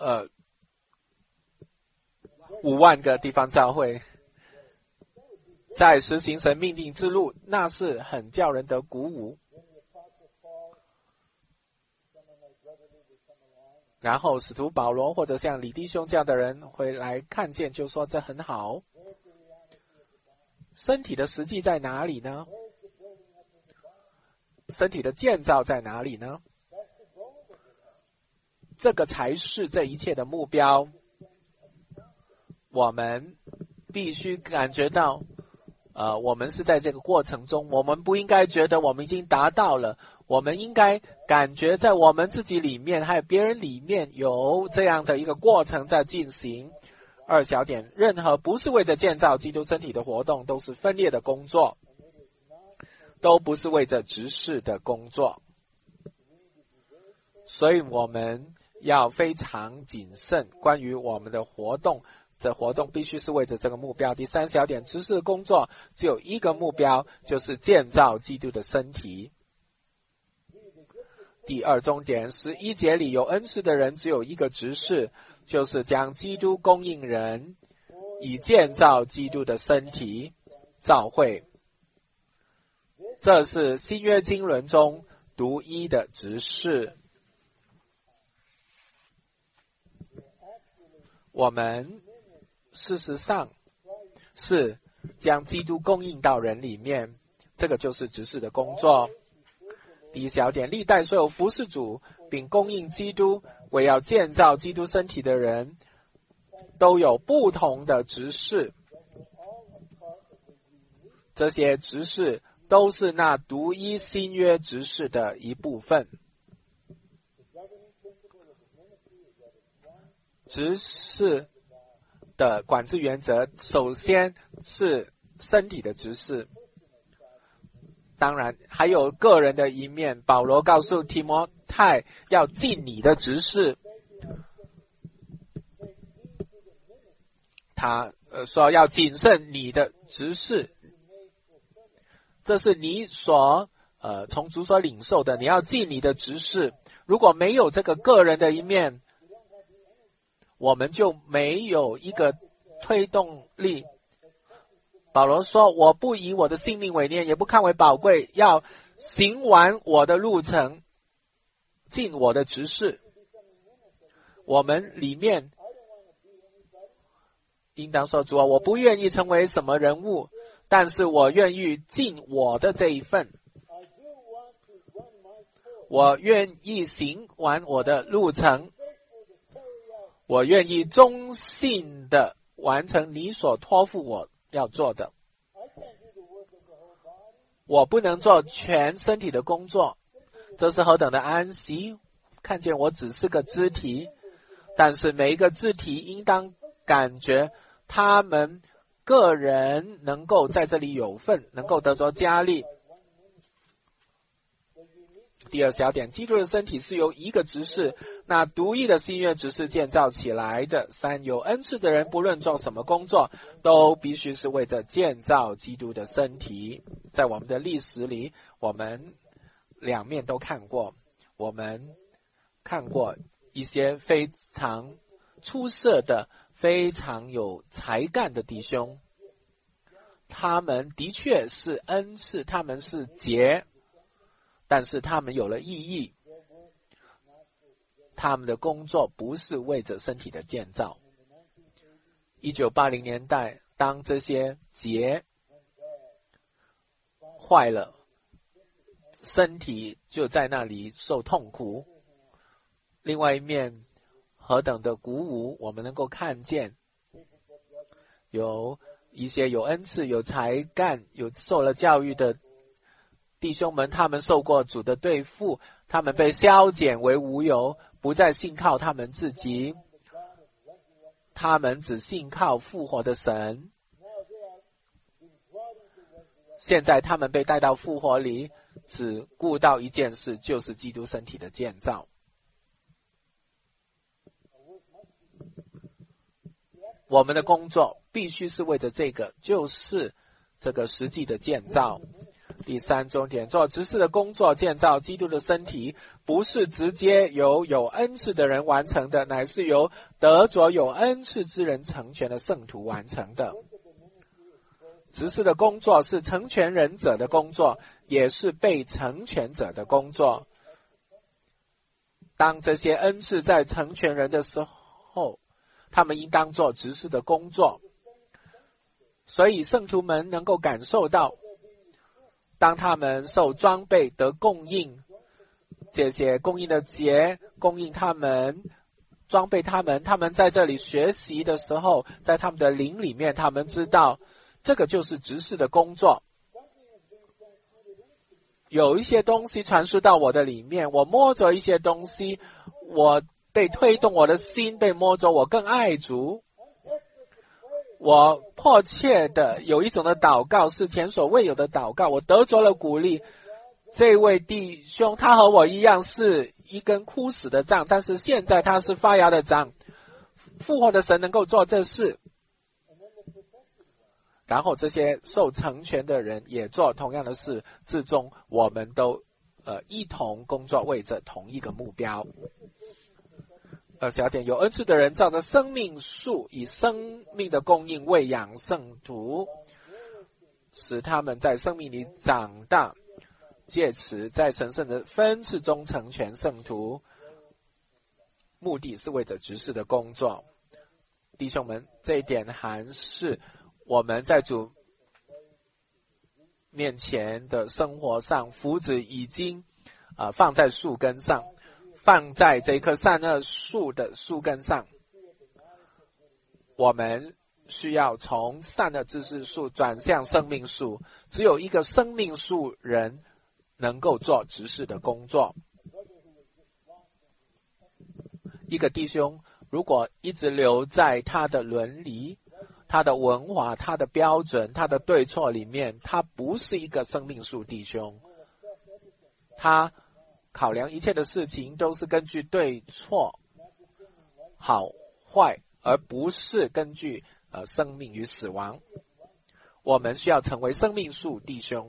5万个地方教会在实行神命令之路，那是很叫人的鼓舞。然后使徒保罗或者像李弟兄这样的人会来看见，就说这很好。身体的实际在哪里呢？身体的建造在哪里呢？这个才是这一切的目标。我们必须感觉到我们是在这个过程中，我们不应该觉得我们已经达到了，我们应该感觉在我们自己里面还有别人里面有这样的一个过程在进行。2小点，任何不是为着建造基督身体的活动都是分裂的工作，都不是为着执事的工作。所以我们要非常谨慎关于我们的活动，这活动必须是为着这个目标。第3小点，执事的工作只有一个目标，就是建造基督的身体。第2重点，11节里有恩赐的人只有一个执事，就是将基督供应人，以建造基督的身体，教会。这是新约经纶中独一的执事。 我们事实上是将基督供应到人里面，这个就是执事的工作。第一小点，历代所有服侍主并供应基督为要建造基督身体的人，都有不同的执事。这些执事都是那独一新约执事的一部分。执事的管制原则，首先是身体的执事，当然还有个人的一面。保罗告诉提摩太要尽你的执事，他说要谨慎你的执事，这是你所从主所领受的，你要尽你的执事。如果没有这个个人的一面，我们就没有一个推动力。保罗说，我不以我的性命为念，也不看为宝贵，要行完我的路程，尽我的职事。我们里面应当说，主啊，我不愿意成为什么人物，但是我愿意尽我的这一份，我愿意行完我的路程，我愿意忠信的完成你所托付我要做的。我不能做全身体的工作，这是何等的安息！看见我只是个肢体，但是每一个肢体应当感觉他们个人能够在这里有份，能够得着加力。第二小点，基督的身体是由一个执事，那独一的新约执事建造起来的。三，有恩赐的人不论做什么工作，都必须是为着建造基督的身体。在我们的历史里，我们两面都看过，我们看过一些非常出色的、非常有才干的弟兄，他们的确是恩赐，他们是节，但是他们有了意义，他们的工作不是为着身体的建造。1980年代，当这些节坏了，身体就在那里受痛苦。另外一面，何等的鼓舞，我们能够看见有一些有恩赐、有才干、有受了教育的弟兄们，他们受过主的对付，他们被削减为无有，不再信靠他们自己，他们只信靠复活的神。现在他们被带到复活里，只顾到一件事，就是基督身体的建造。我们的工作必须是为着这个，就是这个实际的建造。第三重点，做执事的工作，建造基督的身体，不是直接由有恩赐的人完成的，乃是由得着有恩赐之人成全的圣徒完成的。执事的工作是成全人者的工作，也是被成全者的工作。当这些恩赐在成全人的时候，他们应当做执事的工作。所以圣徒们能够感受到，当他们受装备得供应，这些供应的节供应他们，装备他们，他们在这里学习的时候，在他们的灵里面，他们知道这个就是执事的工作。有一些东西传输到我的里面，我摸着一些东西，我被推动，我的心被摸着，我更爱主。我迫切的有一种的祷告，是前所未有的祷告，我得着了鼓励。这位弟兄他和我一样是一根枯死的杖，但是现在他是发芽的杖。复活的神能够做这事，然后这些受成全的人也做同样的事，最终我们都一同工作，为着同一个目标。小点，有恩赐的人照着生命树，以生命的供应喂养圣徒，使他们在生命里长大，借此在神圣的分赐中成全圣徒，目的是为着执事的工作。 弟兄们，这一点还是我们在主面前的生活上，福祉已经放在树根上，放在这棵善恶树的树根上。我们需要从善恶知识树转向生命树，只有一个生命树人能够做执事的工作。一个弟兄如果一直留在他的伦理、他的文化、他的标准、他的对错里面，他不是一个生命树弟兄。他考量一切的事情都是根据对错、好坏，而不是根据生命与死亡。我们需要成为生命树弟兄，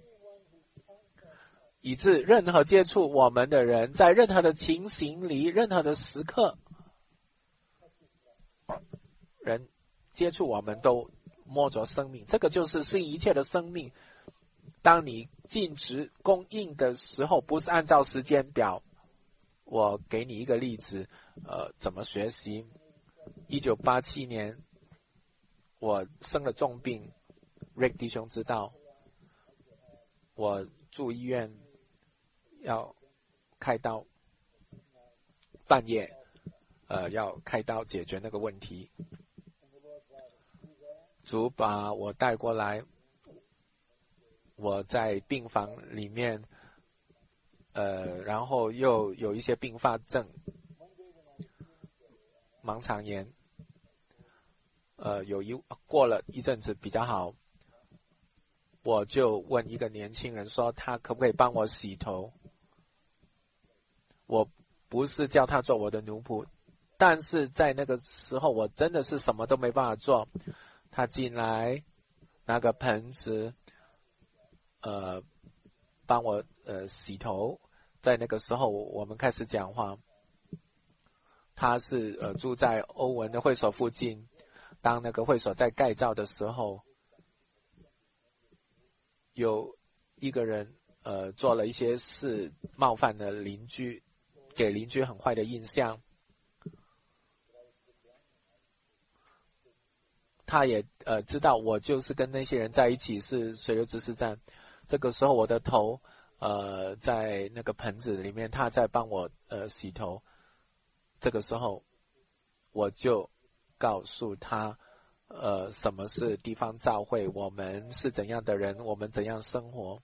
以致任何接触我们的人，在任何的情形里、任何的时刻，人接触我们都摸着生命，这个就是信一切的生命。当你尽职供应的时候，不是按照时间表。我给你一个例子，怎么学习。1987年我生了重病， Rick 弟兄知道，我住医院要开刀，半夜要开刀解决那个问题。主把我带过来，我在病房里面，然后又有一些并发症，盲肠炎，过了一阵子比较好，我就问一个年轻人说，他可不可以帮我洗头？我不是叫他做我的奴仆，但是在那个时候我真的是什么都没办法做。他进来拿个盆子帮我洗头。在那个时候我们开始讲话。他是住在欧文的会所附近，当那个会所在盖造的时候，有一个人做了一些事，冒犯了邻居，给邻居很坏的印象。他也知道我就是跟那些人在一起是水流知识站。这个时候我的头在那个盆子里面，他在帮我洗头。这个时候我就告诉他什么是地方教会，我们是怎样的人，我们怎样生活。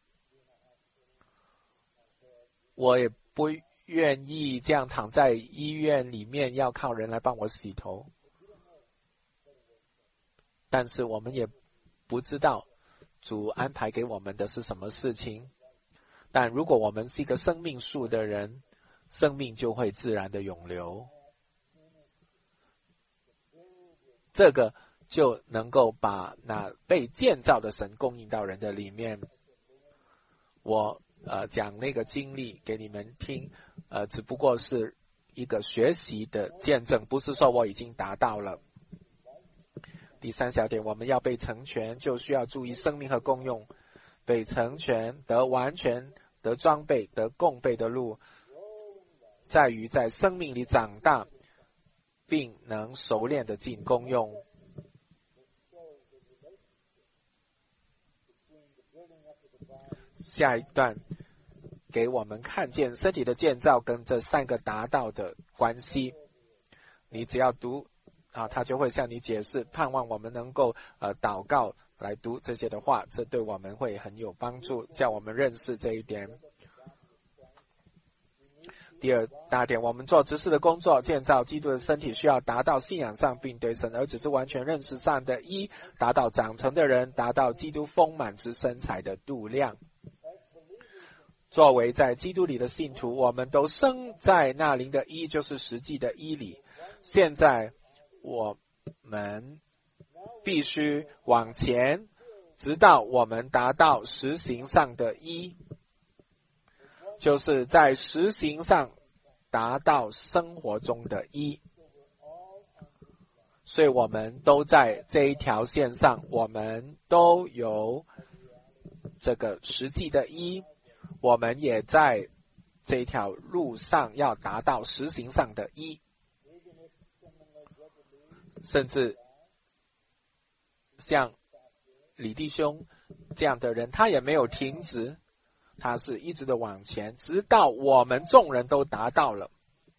我也不愿意这样躺在医院里面要靠人来帮我洗头，但是我们也不知道主安排给我们的是什么事情。但如果我们是一个生命树的人，生命就会自然的涌流，这个就能够把那被建造的神供应到人的里面。我讲那个经历给你们听，只不过是一个学习的见证，不是说我已经达到了。第三小点，我们要被成全，就需要注意生命和功用。被成全、得完全、得装备、得供备的路，在于在生命里长大，并能熟练的尽功用。下一段给我们看见身体的建造跟这三个达到的关系。你只要读他就会向你解释，盼望我们能够祷告来读这些的话，这对我们会很有帮助，叫我们认识这一点。第二大点，我们做执事的工作，建造基督的身体，需要达到信仰上并对神儿子是完全认识上的一，达到长成的人，达到基督丰满之身材的度量。作为在基督里的信徒，我们都生在那灵的一，就是实际的一里。现在我们必须往前，直到我们达到实行上的一，就是在实行上达到生活中的一。所以我们都在这一条线上，我们都有这个实际的一，我们也在这一条路上要达到实行上的一。 甚至像李弟兄这样的人，他也没有停止，他是一直的往前，直到我们众人都达到了。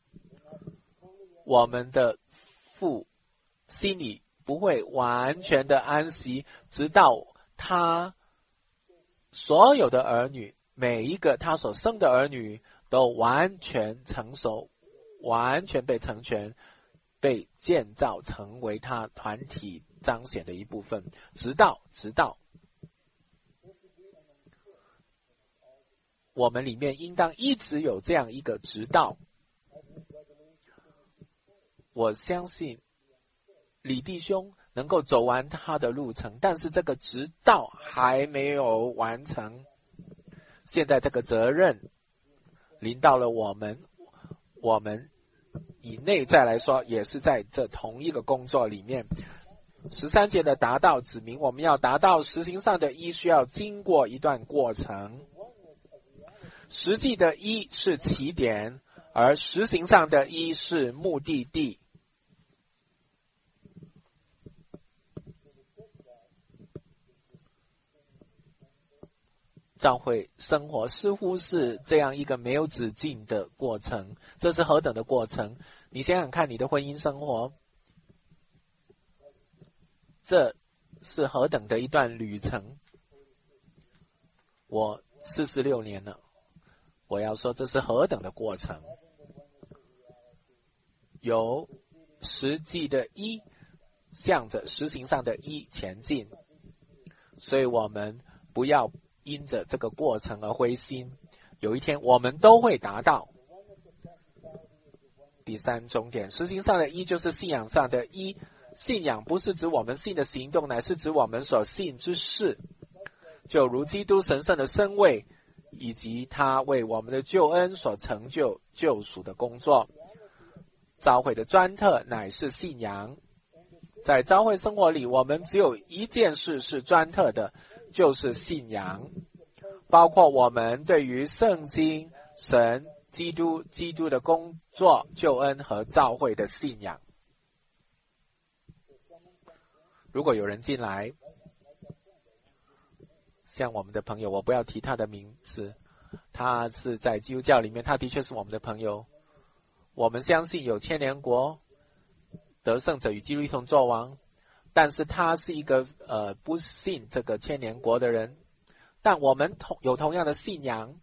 我们的父心里不会完全的安息，直到他所有的儿女，每一个他所生的儿女都完全成熟，完全被成全，被建造成为他团体彰显的一部分，直到我们里面应当一直有这样一个直到。我相信李弟兄能够走完他的路程，但是这个直到还没有完成。现在这个责任临到了我们以内在来说，也是在这同一个工作里面。13节的达到指明我们要达到实行上的一，需要经过一段过程。实际的一是起点，而实行上的一是目的地。教会生活似乎是这样一个没有止境的过程，这是何等的过程？你想想看，你的婚姻生活，这是何等的一段旅程。我46年了，我要说这是何等的过程。由实际的一向着实行上的一前进，所以我们不要因着这个过程而灰心，有一天我们都会达到。第三重点，实行上的一就是信仰上的一。信仰不是指我们信的行动，乃是指我们所信之事，就如基督神圣的身位，以及他为我们的救恩所成就救赎的工作。教会的专特乃是信仰。在教会生活里，我们只有一件事是专特的，就是信仰，包括我们对于圣经、神、基督的工作、救恩和教会的信仰。如果有人进来，像我们的朋友，我不要提他的名字，他是在基督教里面，他的确是我们的朋友。我们相信有千年国，得胜者与基督一同作王，但是他是一个不信这个千年国的人，但我们有同样的信仰，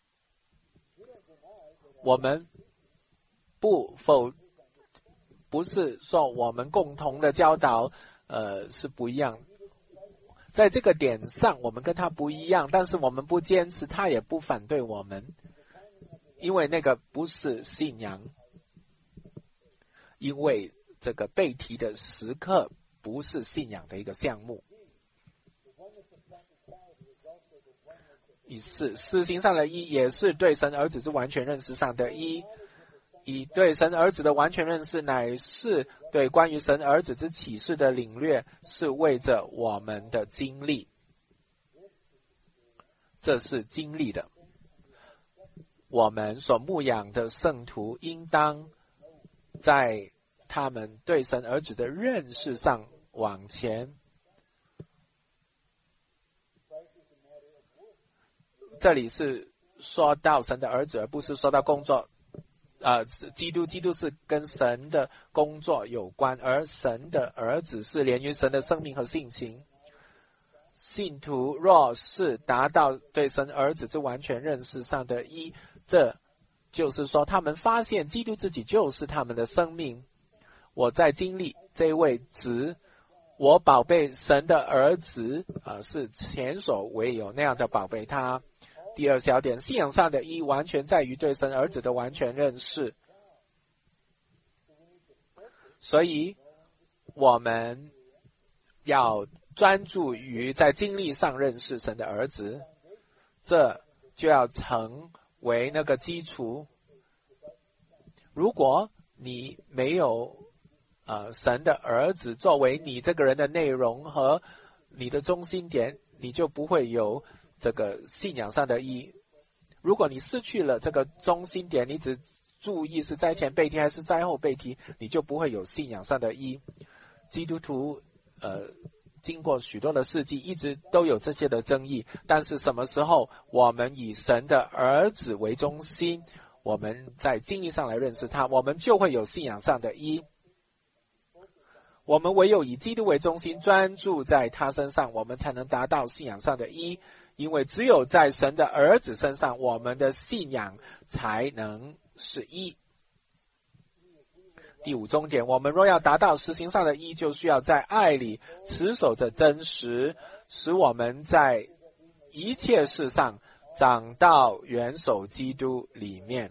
我们不是说我们共同的教导是不一样，在这个点上我们跟他不一样，但是我们不坚持，他也不反对我们，因为那个不是信仰，因为这个被提的时刻不是信仰的一个项目。实行上的一也是对神儿子之完全认识上的一，以对神儿子的完全认识乃是对关于神儿子之启示的领略，是为着我们的经历，这是经历的。我们所牧养的圣徒应当在他们对神儿子的认识上往前。这里是说到神的儿子，而不是说到工作。基督是跟神的工作有关，而神的儿子是连于神的生命和性情。信徒若是达到对神儿子之完全认识上的一，这就是说他们发现基督自己就是他们的生命。我在经历这位子，我宝贝神的儿子是前所未有那样的宝贝他。第二小点，信仰上的一完全在于对神儿子的完全认识，所以我们要专注于在经历上认识神的儿子，这就要成为那个基础。如果你没有神的儿子作为你这个人的内容和你的中心点，你就不会有这个信仰上的一。如果你失去了这个中心点，你只注意是在前被提还是在后被提，你就不会有信仰上的一。 基督徒经过许多的世纪，一直都有这些的争议。但是什么时候我们以神的儿子为中心，我们在经历上来认识他，我们就会有信仰上的一。我们唯有以基督为中心，专注在他身上，我们才能达到信仰上的一。因为只有在神的儿子身上，我们的信仰才能是一。第五重点，我们若要达到实行上的一，就需要在爱里持守着真实，使我们在一切事上长到元首基督里面。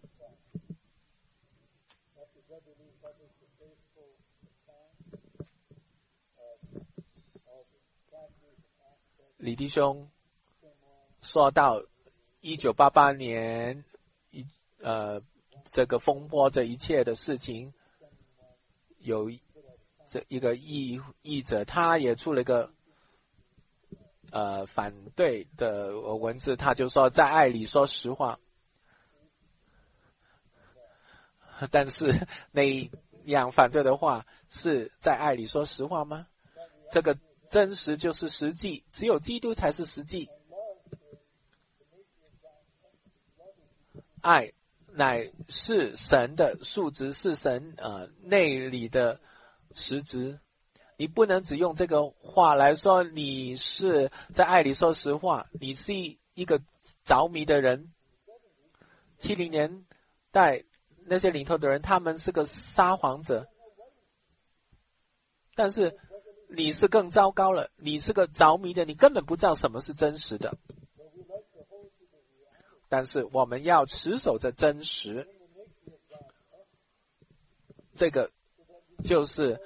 李弟兄说到1988年这个风波，这一切的事情，有这一个译者，他也出了一个反对的文字，他就说在爱里说实话。但是那样反对的话是在爱里说实话吗？这个真实就是实际，只有基督才是实际。爱乃是神的数值，是神内里的实质。你不能只用这个话来说你是在爱里说实话，你是一个着迷的人。70年代那些领头的人，他们是个撒谎者，但是你是更糟糕了，你是个着迷的，你根本不知道什么是真实的。但是我们要持守着真实，这个就是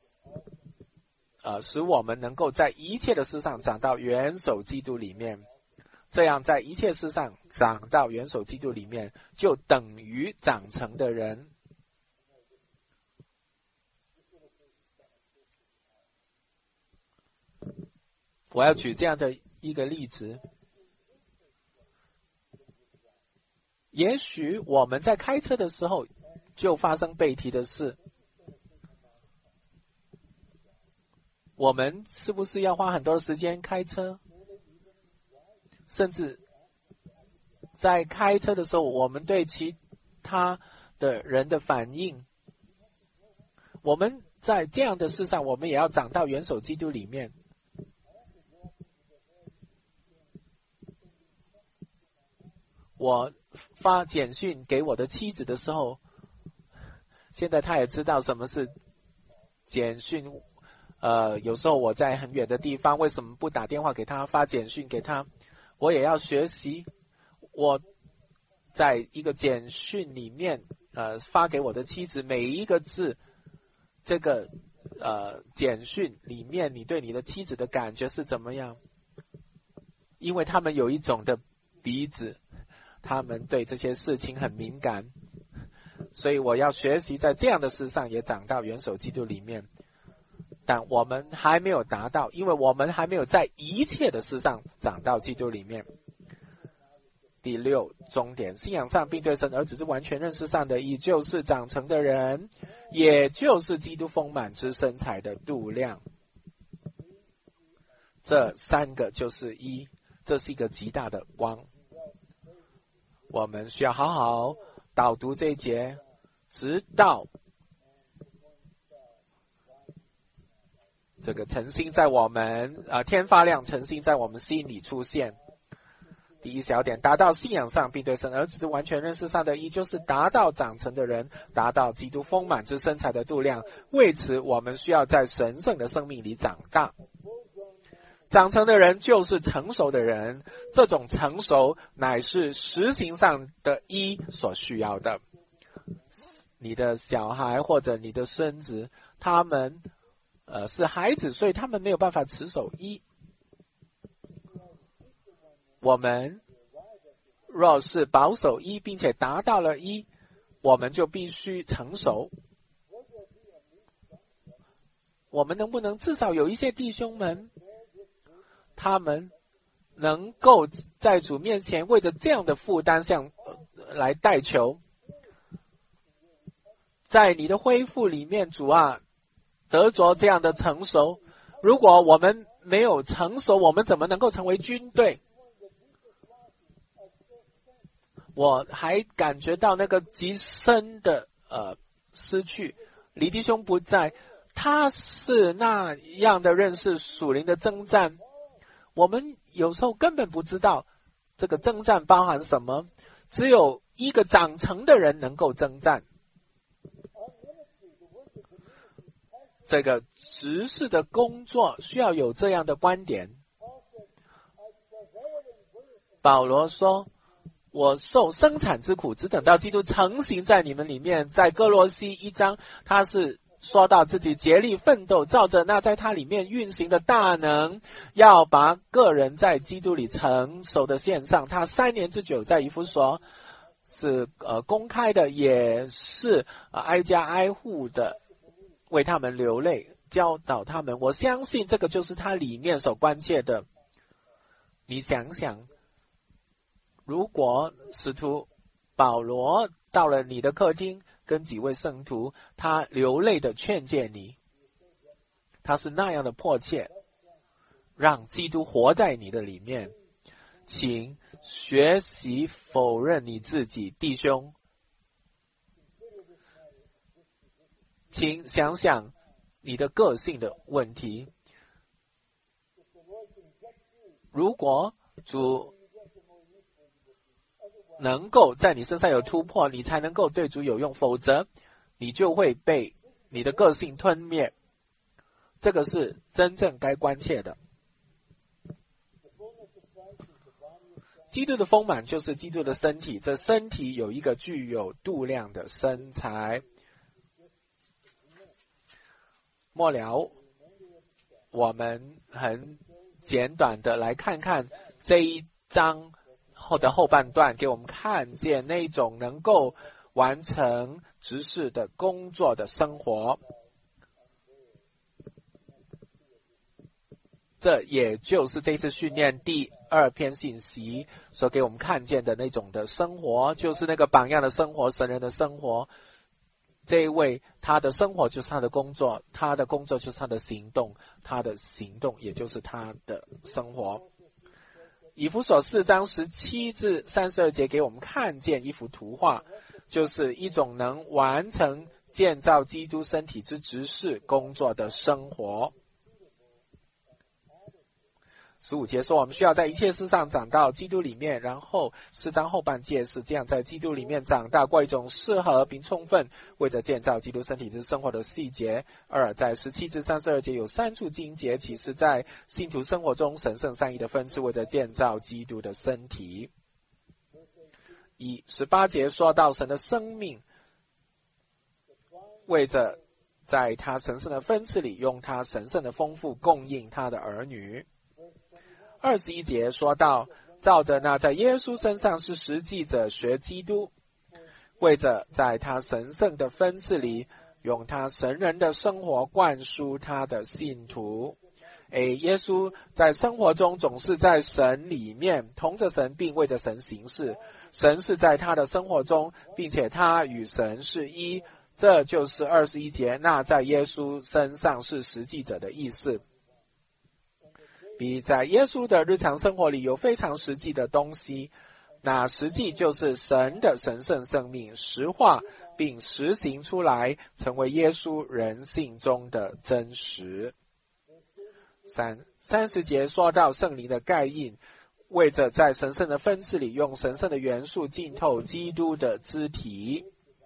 使我们能够在一切的事上长到元首基督里面。这样在一切事上长到元首基督里面，就等于长成的人。我要举这样的一个例子，也许我们在开车的时候就发生背题的事，我们是不是要花很多时间开车？甚至在开车的时候，我们对其他的人的反应，我们在这样的事上，我们也要长到元首基督里面。我发简讯给我的妻子的时候，现在她也知道什么是简讯。有时候我在很远的地方，为什么不打电话给她，发简讯给她？我也要学习。我在一个简讯里面发给我的妻子每一个字，这个简讯里面你对你的妻子的感觉是怎么样？因为他们有一种的鼻子，他们对这些事情很敏感，所以我要学习在这样的事上也长到元首基督里面。但我们还没有达到，因为我们还没有在一切的事上长到基督里面。第六终点，信仰上并对神儿子之完全认识上的义，就是长成的人，也就是基督丰满之身材的度量。这三个就是一，这是一个极大的光。我们需要好好导读这一节，直到这个诚心在我们天发亮，诚心在我们心里出现。第一小点，达到信仰上并对神儿子之完全认识上的义，就是达到长成的人，达到基督丰满之身材的度量。为此我们需要在神圣的生命里长大。长成的人就是成熟的人，这种成熟乃是实行上的义所需要的。你的小孩或者你的孙子，他们是孩子，所以他们没有办法持守一。我们若是保守一并且达到了一，我们就必须成熟。我们能不能至少有一些弟兄们，他们能够在主面前为着这样的负担来代求？在你的恢复里面，主啊， 得着这样的成熟。如果我们没有成熟，我们怎么能够成为军队？我还感觉到那个极深的失去。李弟兄不在，他是那样的认识属灵的征战，我们有时候根本不知道这个征战包含什么，只有一个长成的人能够征战。这个执事的工作需要有这样的观点。保罗说，我受生产之苦，只等到基督成形在你们里面。在哥罗西1章，他是说到自己竭力奋斗，照着那在他里面运行的大能，要把个人在基督里成熟的献上。他3年之久在以弗所是公开的，也是挨家挨户的为他们流泪，教导他们。我相信这个就是他里面所关切的。你想想，如果使徒保罗到了你的客厅，跟几位圣徒，他流泪的劝诫你，他是那样的迫切，让基督活在你的里面。请学习否认你自己，弟兄。请想想你的个性的问题。如果主能够在你身上有突破，你才能够对主有用，否则你就会被你的个性吞灭。这个是真正该关切的。基督的丰满就是基督的身体，这身体有一个具有度量的身材。末了，我们很简短的来看看这一章后的后半段，给我们看见那种能够完成执事的工作的生活。这也就是这次训练第2篇信息所给我们看见的那种的生活，就是那个榜样的生活，神人的生活。这一位他的生活就是他的工作，他的工作就是他的行动，他的行动也就是他的生活。以弗所4章17至32节给我们看见一幅图画，就是一种能完成建造基督身体之执事工作的生活。15节说，我们需要在一切事上长到基督里面。然后4章后半节是这样，在基督里面长大，过一种适合并充分为着建造基督身体之生活的细节。在17至32节有3处经节启示在信徒生活中神圣善意的分赐，为着建造基督的身体。18节说到神的生命，为着在他神圣的分赐里，用他神圣的丰富供应他的儿女。21节说到，照着那在耶稣身上是实际者学基督，为着在他神圣的分赐里，用他神人的生活灌输他的信徒。耶稣在生活中总是在神里面，同着神并为着神行事，神是在他的生活中，并且他与神是一。这就是21节那在耶稣身上是实际者的意思。比在耶稣的日常生活里有非常实际的东西，那实际就是神的神圣生命实化并实行出来，成为耶稣人性中的真实。30节说到圣灵的盖印，为着在神圣的分赐里，用神圣的元素浸透基督的肢体。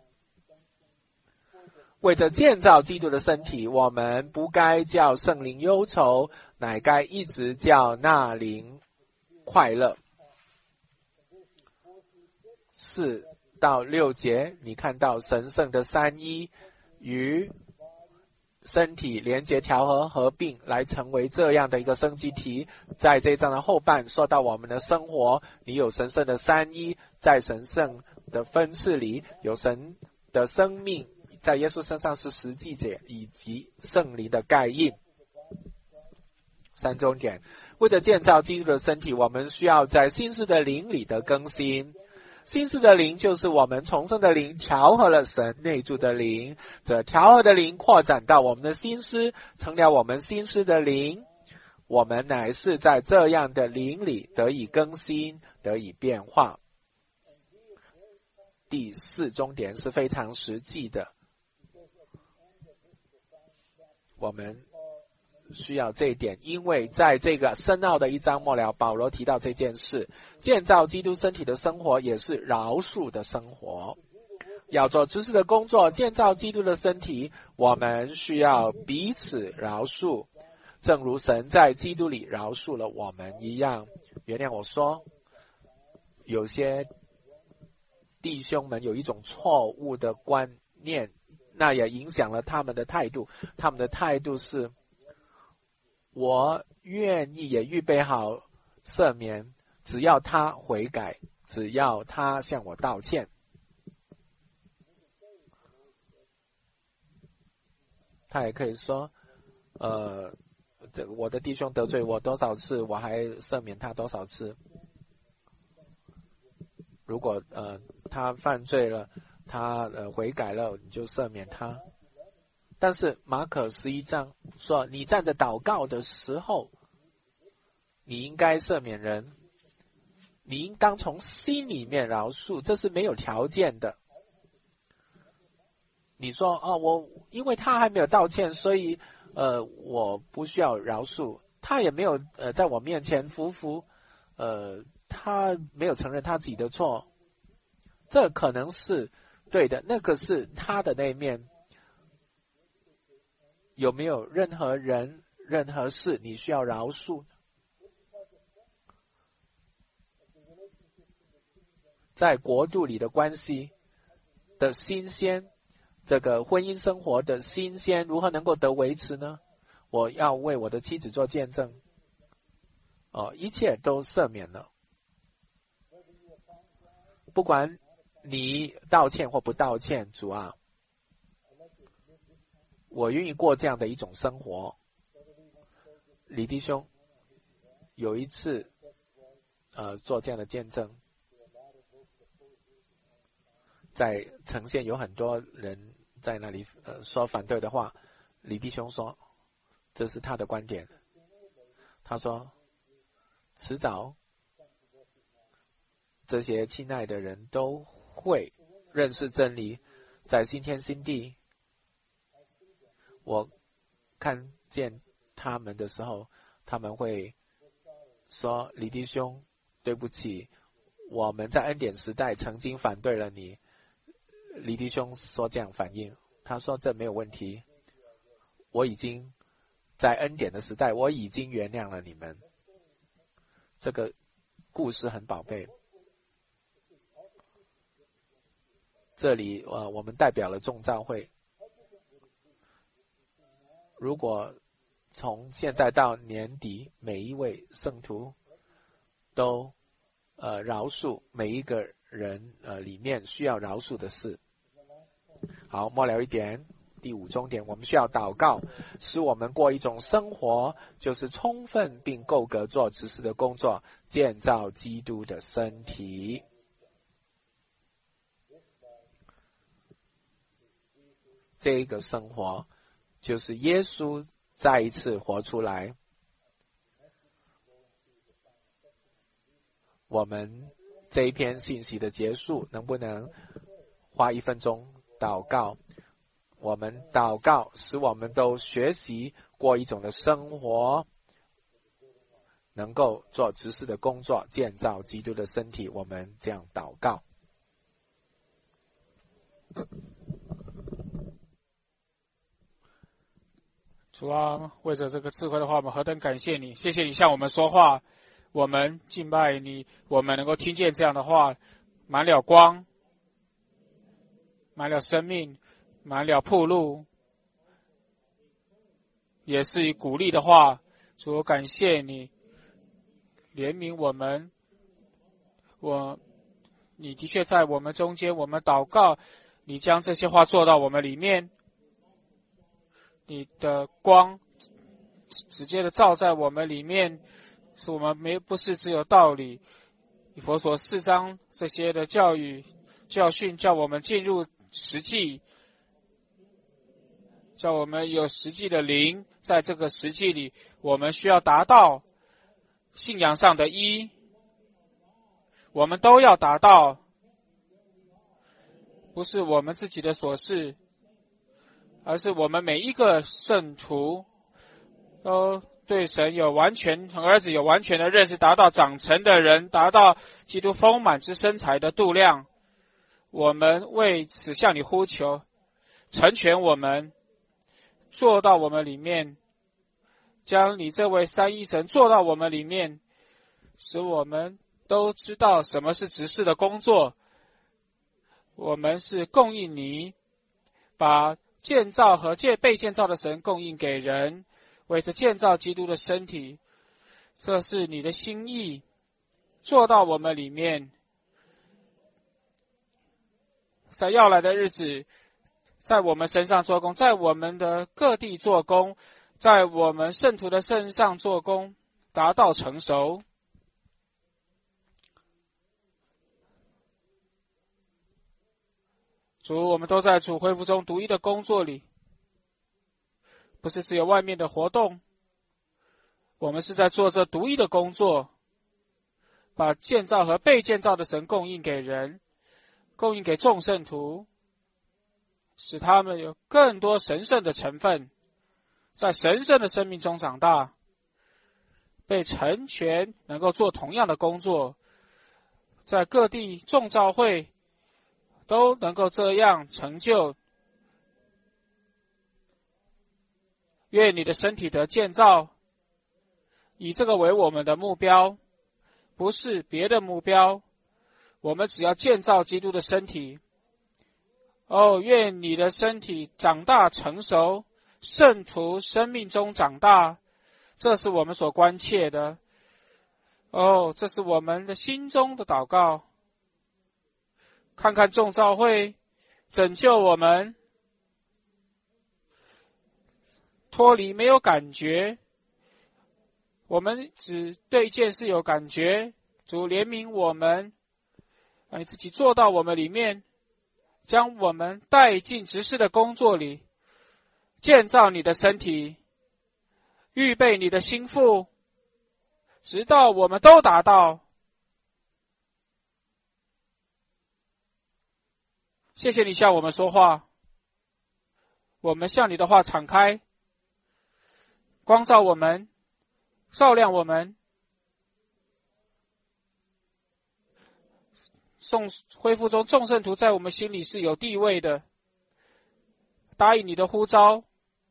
为着建造基督的身体，我们不该叫圣灵忧愁，乃该一直叫那灵快乐。4到6节，你看到神圣的三一与身体连结调和合并，来成为这样的一个生机体。在这一章的后半说到我们的生活，你有神圣的三一，在神圣的分赐里有神的生命，在耶稣身上是实际者，以及圣灵的盖印。3重点，为了建造基督的身体，我们需要在新式的灵里的更新。 心思的灵就是我们重生的灵，调和了神内住的灵，这调和的灵扩展到我们的心思，成了我们心思的灵。我们乃是在这样的灵里得以更新，得以变化。第四重点是非常实际的，我们需要这一点，因为在这个深奥的一章末了，保罗提到这件事，建造基督身体的生活也是饶恕的生活。要做知识的工作，建造基督的身体，我们需要彼此饶恕，正如神在基督里饶恕了我们一样。原谅我说，有些弟兄们有一种错误的观念，那也影响了他们的态度。他们的态度是，我愿意也预备好赦免，只要他悔改，只要他向我道歉。他也可以说，我的弟兄得罪我多少次，我还赦免他多少次。如果他犯罪了，他悔改了，你就赦免他。但是马可11章说，你站着祷告的时候，你应该赦免人，你应当从心里面饶恕，这是没有条件的。你说我因为他还没有道歉，所以我不需要饶恕，他也没有在我面前服他没有承认他自己的错，这可能是对的，那个是他的那一面。有没有任何人任何事你需要饶恕？在国度里的关系的新鲜，这个婚姻生活的新鲜如何能够得维持呢？我要为我的妻子做见证，一切都赦免了，不管你道歉或不道歉，主啊，我愿意过这样的一种生活。李弟兄有一次做这样的见证，在呈现有很多人在那里说反对的话，李弟兄说这是他的观点。他说迟早这些亲爱的人都会认识真理，在新天新地。我看见他们的时候，他们会说，李弟兄对不起，我们在恩典时代曾经反对了你。李弟兄说这样反应，他说这没有问题，我已经在恩典的时代，我已经原谅了你们。这个故事很宝贝。这里我们代表了众教会，如果从现在到年底，每一位圣徒都饶恕每一个人里面需要饶恕的事。好，末了一点，第5重点，我们需要祷告，使我们过一种生活，就是充分并够格做执事的工作，建造基督的身体。这一个生活就是耶稣再一次活出来。我们这一篇信息的结束，能不能花1分钟祷告？我们祷告，使我们都学习过一种的生活，能够做执事的工作，建造基督的身体。我们这样祷告。 主啊，为着这个智慧的话，我们何等感谢你！谢谢你向我们说话，我们敬拜你，我们能够听见这样的话，满了光，满了生命，满了铺路，也是以鼓励的话。主，我感谢你怜悯我们，你的确在我们中间，我们祷告，你将这些话做到我们里面。你的光直接的照在我们里面，使我们不是只有道理， 以弗所4章这些的教育教训，叫我们进入实际，叫我们有实际的灵，在这个实际里，我们需要达到信仰上的一，我们都要达到，不是我们自己的所事，而是我们每一个圣徒都对神有完全，儿子有完全的认识，达到长成的人，达到基督丰满之身材的度量。我们为此向你呼求，成全我们，做到我们里面，将你这位三一神做到我们里面，使我们都知道什么是执事的工作。我们是供应你，把建造和被建造的神供应给人，为着建造基督的身体，这是你的心意，做到我们里面。在要来的日子，在我们身上做工，在我们的各地做工，在我们圣徒的身上做工，达到成熟。主，我们都在主恢复中独一的工作里，不是只有外面的活动，我们是在做这独一的工作，把建造和被建造的神供应给人，供应给众圣徒，使他们有更多神圣的成分，在神圣的生命中长大，被成全，能够做同样的工作，在各地众召会都能够这样成就。愿你的身体得建造，以这个为我们的目标，不是别的目标，我们只要建造基督的身体。愿你的身体长大成熟，圣徒生命中长大，这是我们所关切的。这是我们的心中的祷告。看看众召会拯救我们，脱离没有感觉，我们只对一件事有感觉。主怜悯我们，让你自己做到我们里面，将我们带进执事的工作里，建造你的身体，预备你的心腹，直到我们都达到。谢谢你向我们说话，我们向你的话敞开，光照我们，照亮我们，恢复中众圣徒在我们心里是有地位的，答应你的呼召，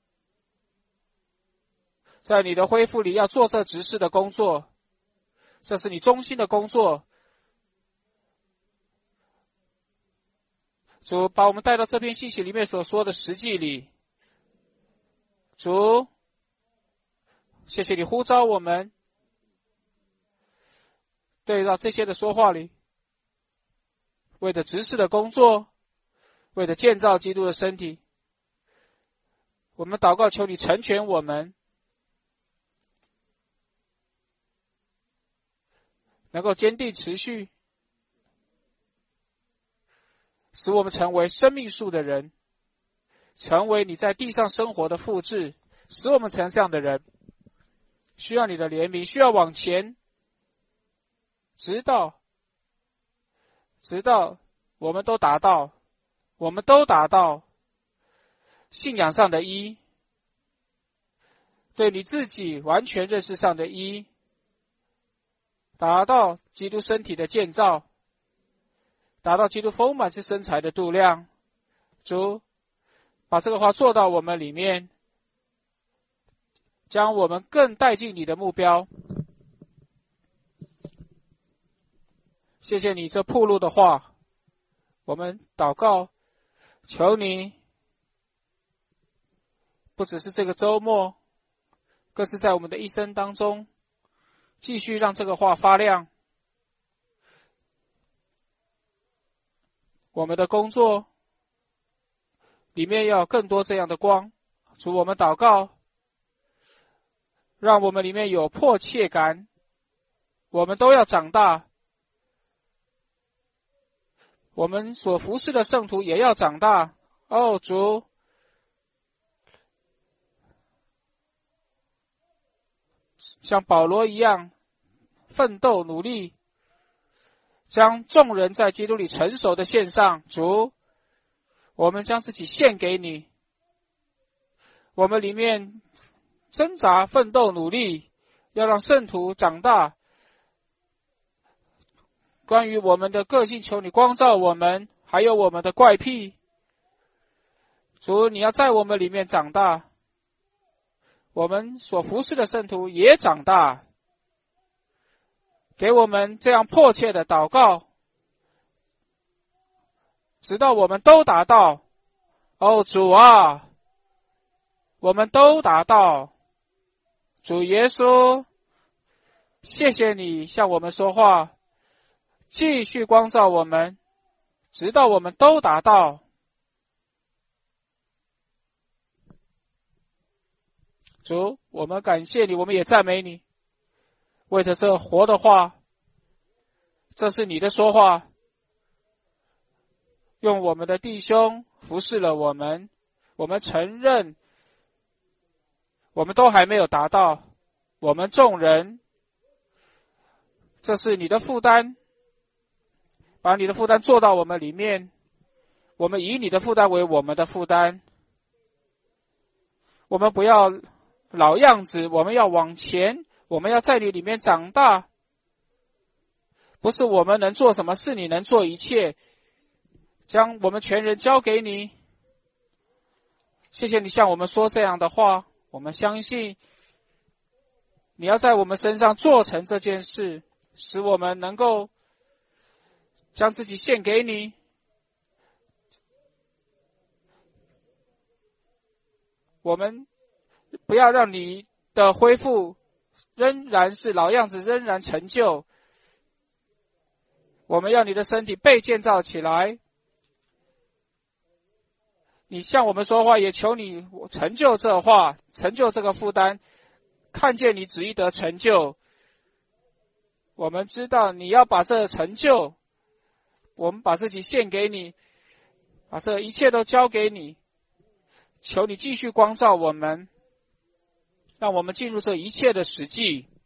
在你的恢复里要做这执事的工作，这是你忠心的工作。主，把我们带到这篇信息里面所说的实际里。主，谢谢你呼召我们，对到这些的说话里，为了执事的工作，为了建造基督的身体，我们祷告求你成全我们，能够坚定持续，使我们成为生命树的人，成为你在地上生活的复制，使我们成这样的人。需要你的怜悯，需要往前，直到我们都达到信仰上的一，对你自己完全认识上的一，达到基督身体的建造，达到基督丰满之身材的度量。主，把这个话做到我们里面，将我们更带进你的目标。谢谢你这铺路的话，我们祷告，求你不只是这个周末，更是在我们的一生当中，继续让这个话发亮。我们的工作里面要有更多这样的光。主，我们祷告，让我们里面有迫切感，我们都要长大， 我们所服侍的圣徒也要长大。哦，主，像保罗一样奋斗努力，将众人在基督里成熟的献上。主，我们将自己献给你，我们里面挣扎奋斗努力，要让圣徒长大。关于我们的个性，求你光照我们，还有我们的怪癖。主，你要在我们里面长大，我们所服侍的圣徒也长大，给我们这样迫切的祷告，直到我们都达到。哦，主啊，我们都达到。主耶稣，谢谢你向我们说话，继续光照我们，直到我们都达到。主，我们感谢你，我们也赞美你，为着这活的话，这是你的说话，用我们的弟兄服侍了我们，我们承认我们都还没有达到，我们众人，这是你的负担，把你的负担做到我们里面，我们以你的负担为我们的负担，我们不要老样子，我们要往前，我们要在你里面长大。不是我们能做什么，是你能做一切，将我们全人交给你。谢谢你向我们说这样的话，我们相信你要在我们身上做成这件事，使我们能够将自己献给你。我们不要让你的恢复仍然是老样子，仍然陈旧。我们要你的身体被建造起来。你向我们说话，也求你成就这话，成就这个负担，看见你旨意得成就。我们知道你要把这成就，我们把自己献给你，把这一切都交给你，求你继续光照我们，让我们进入这一切的实际。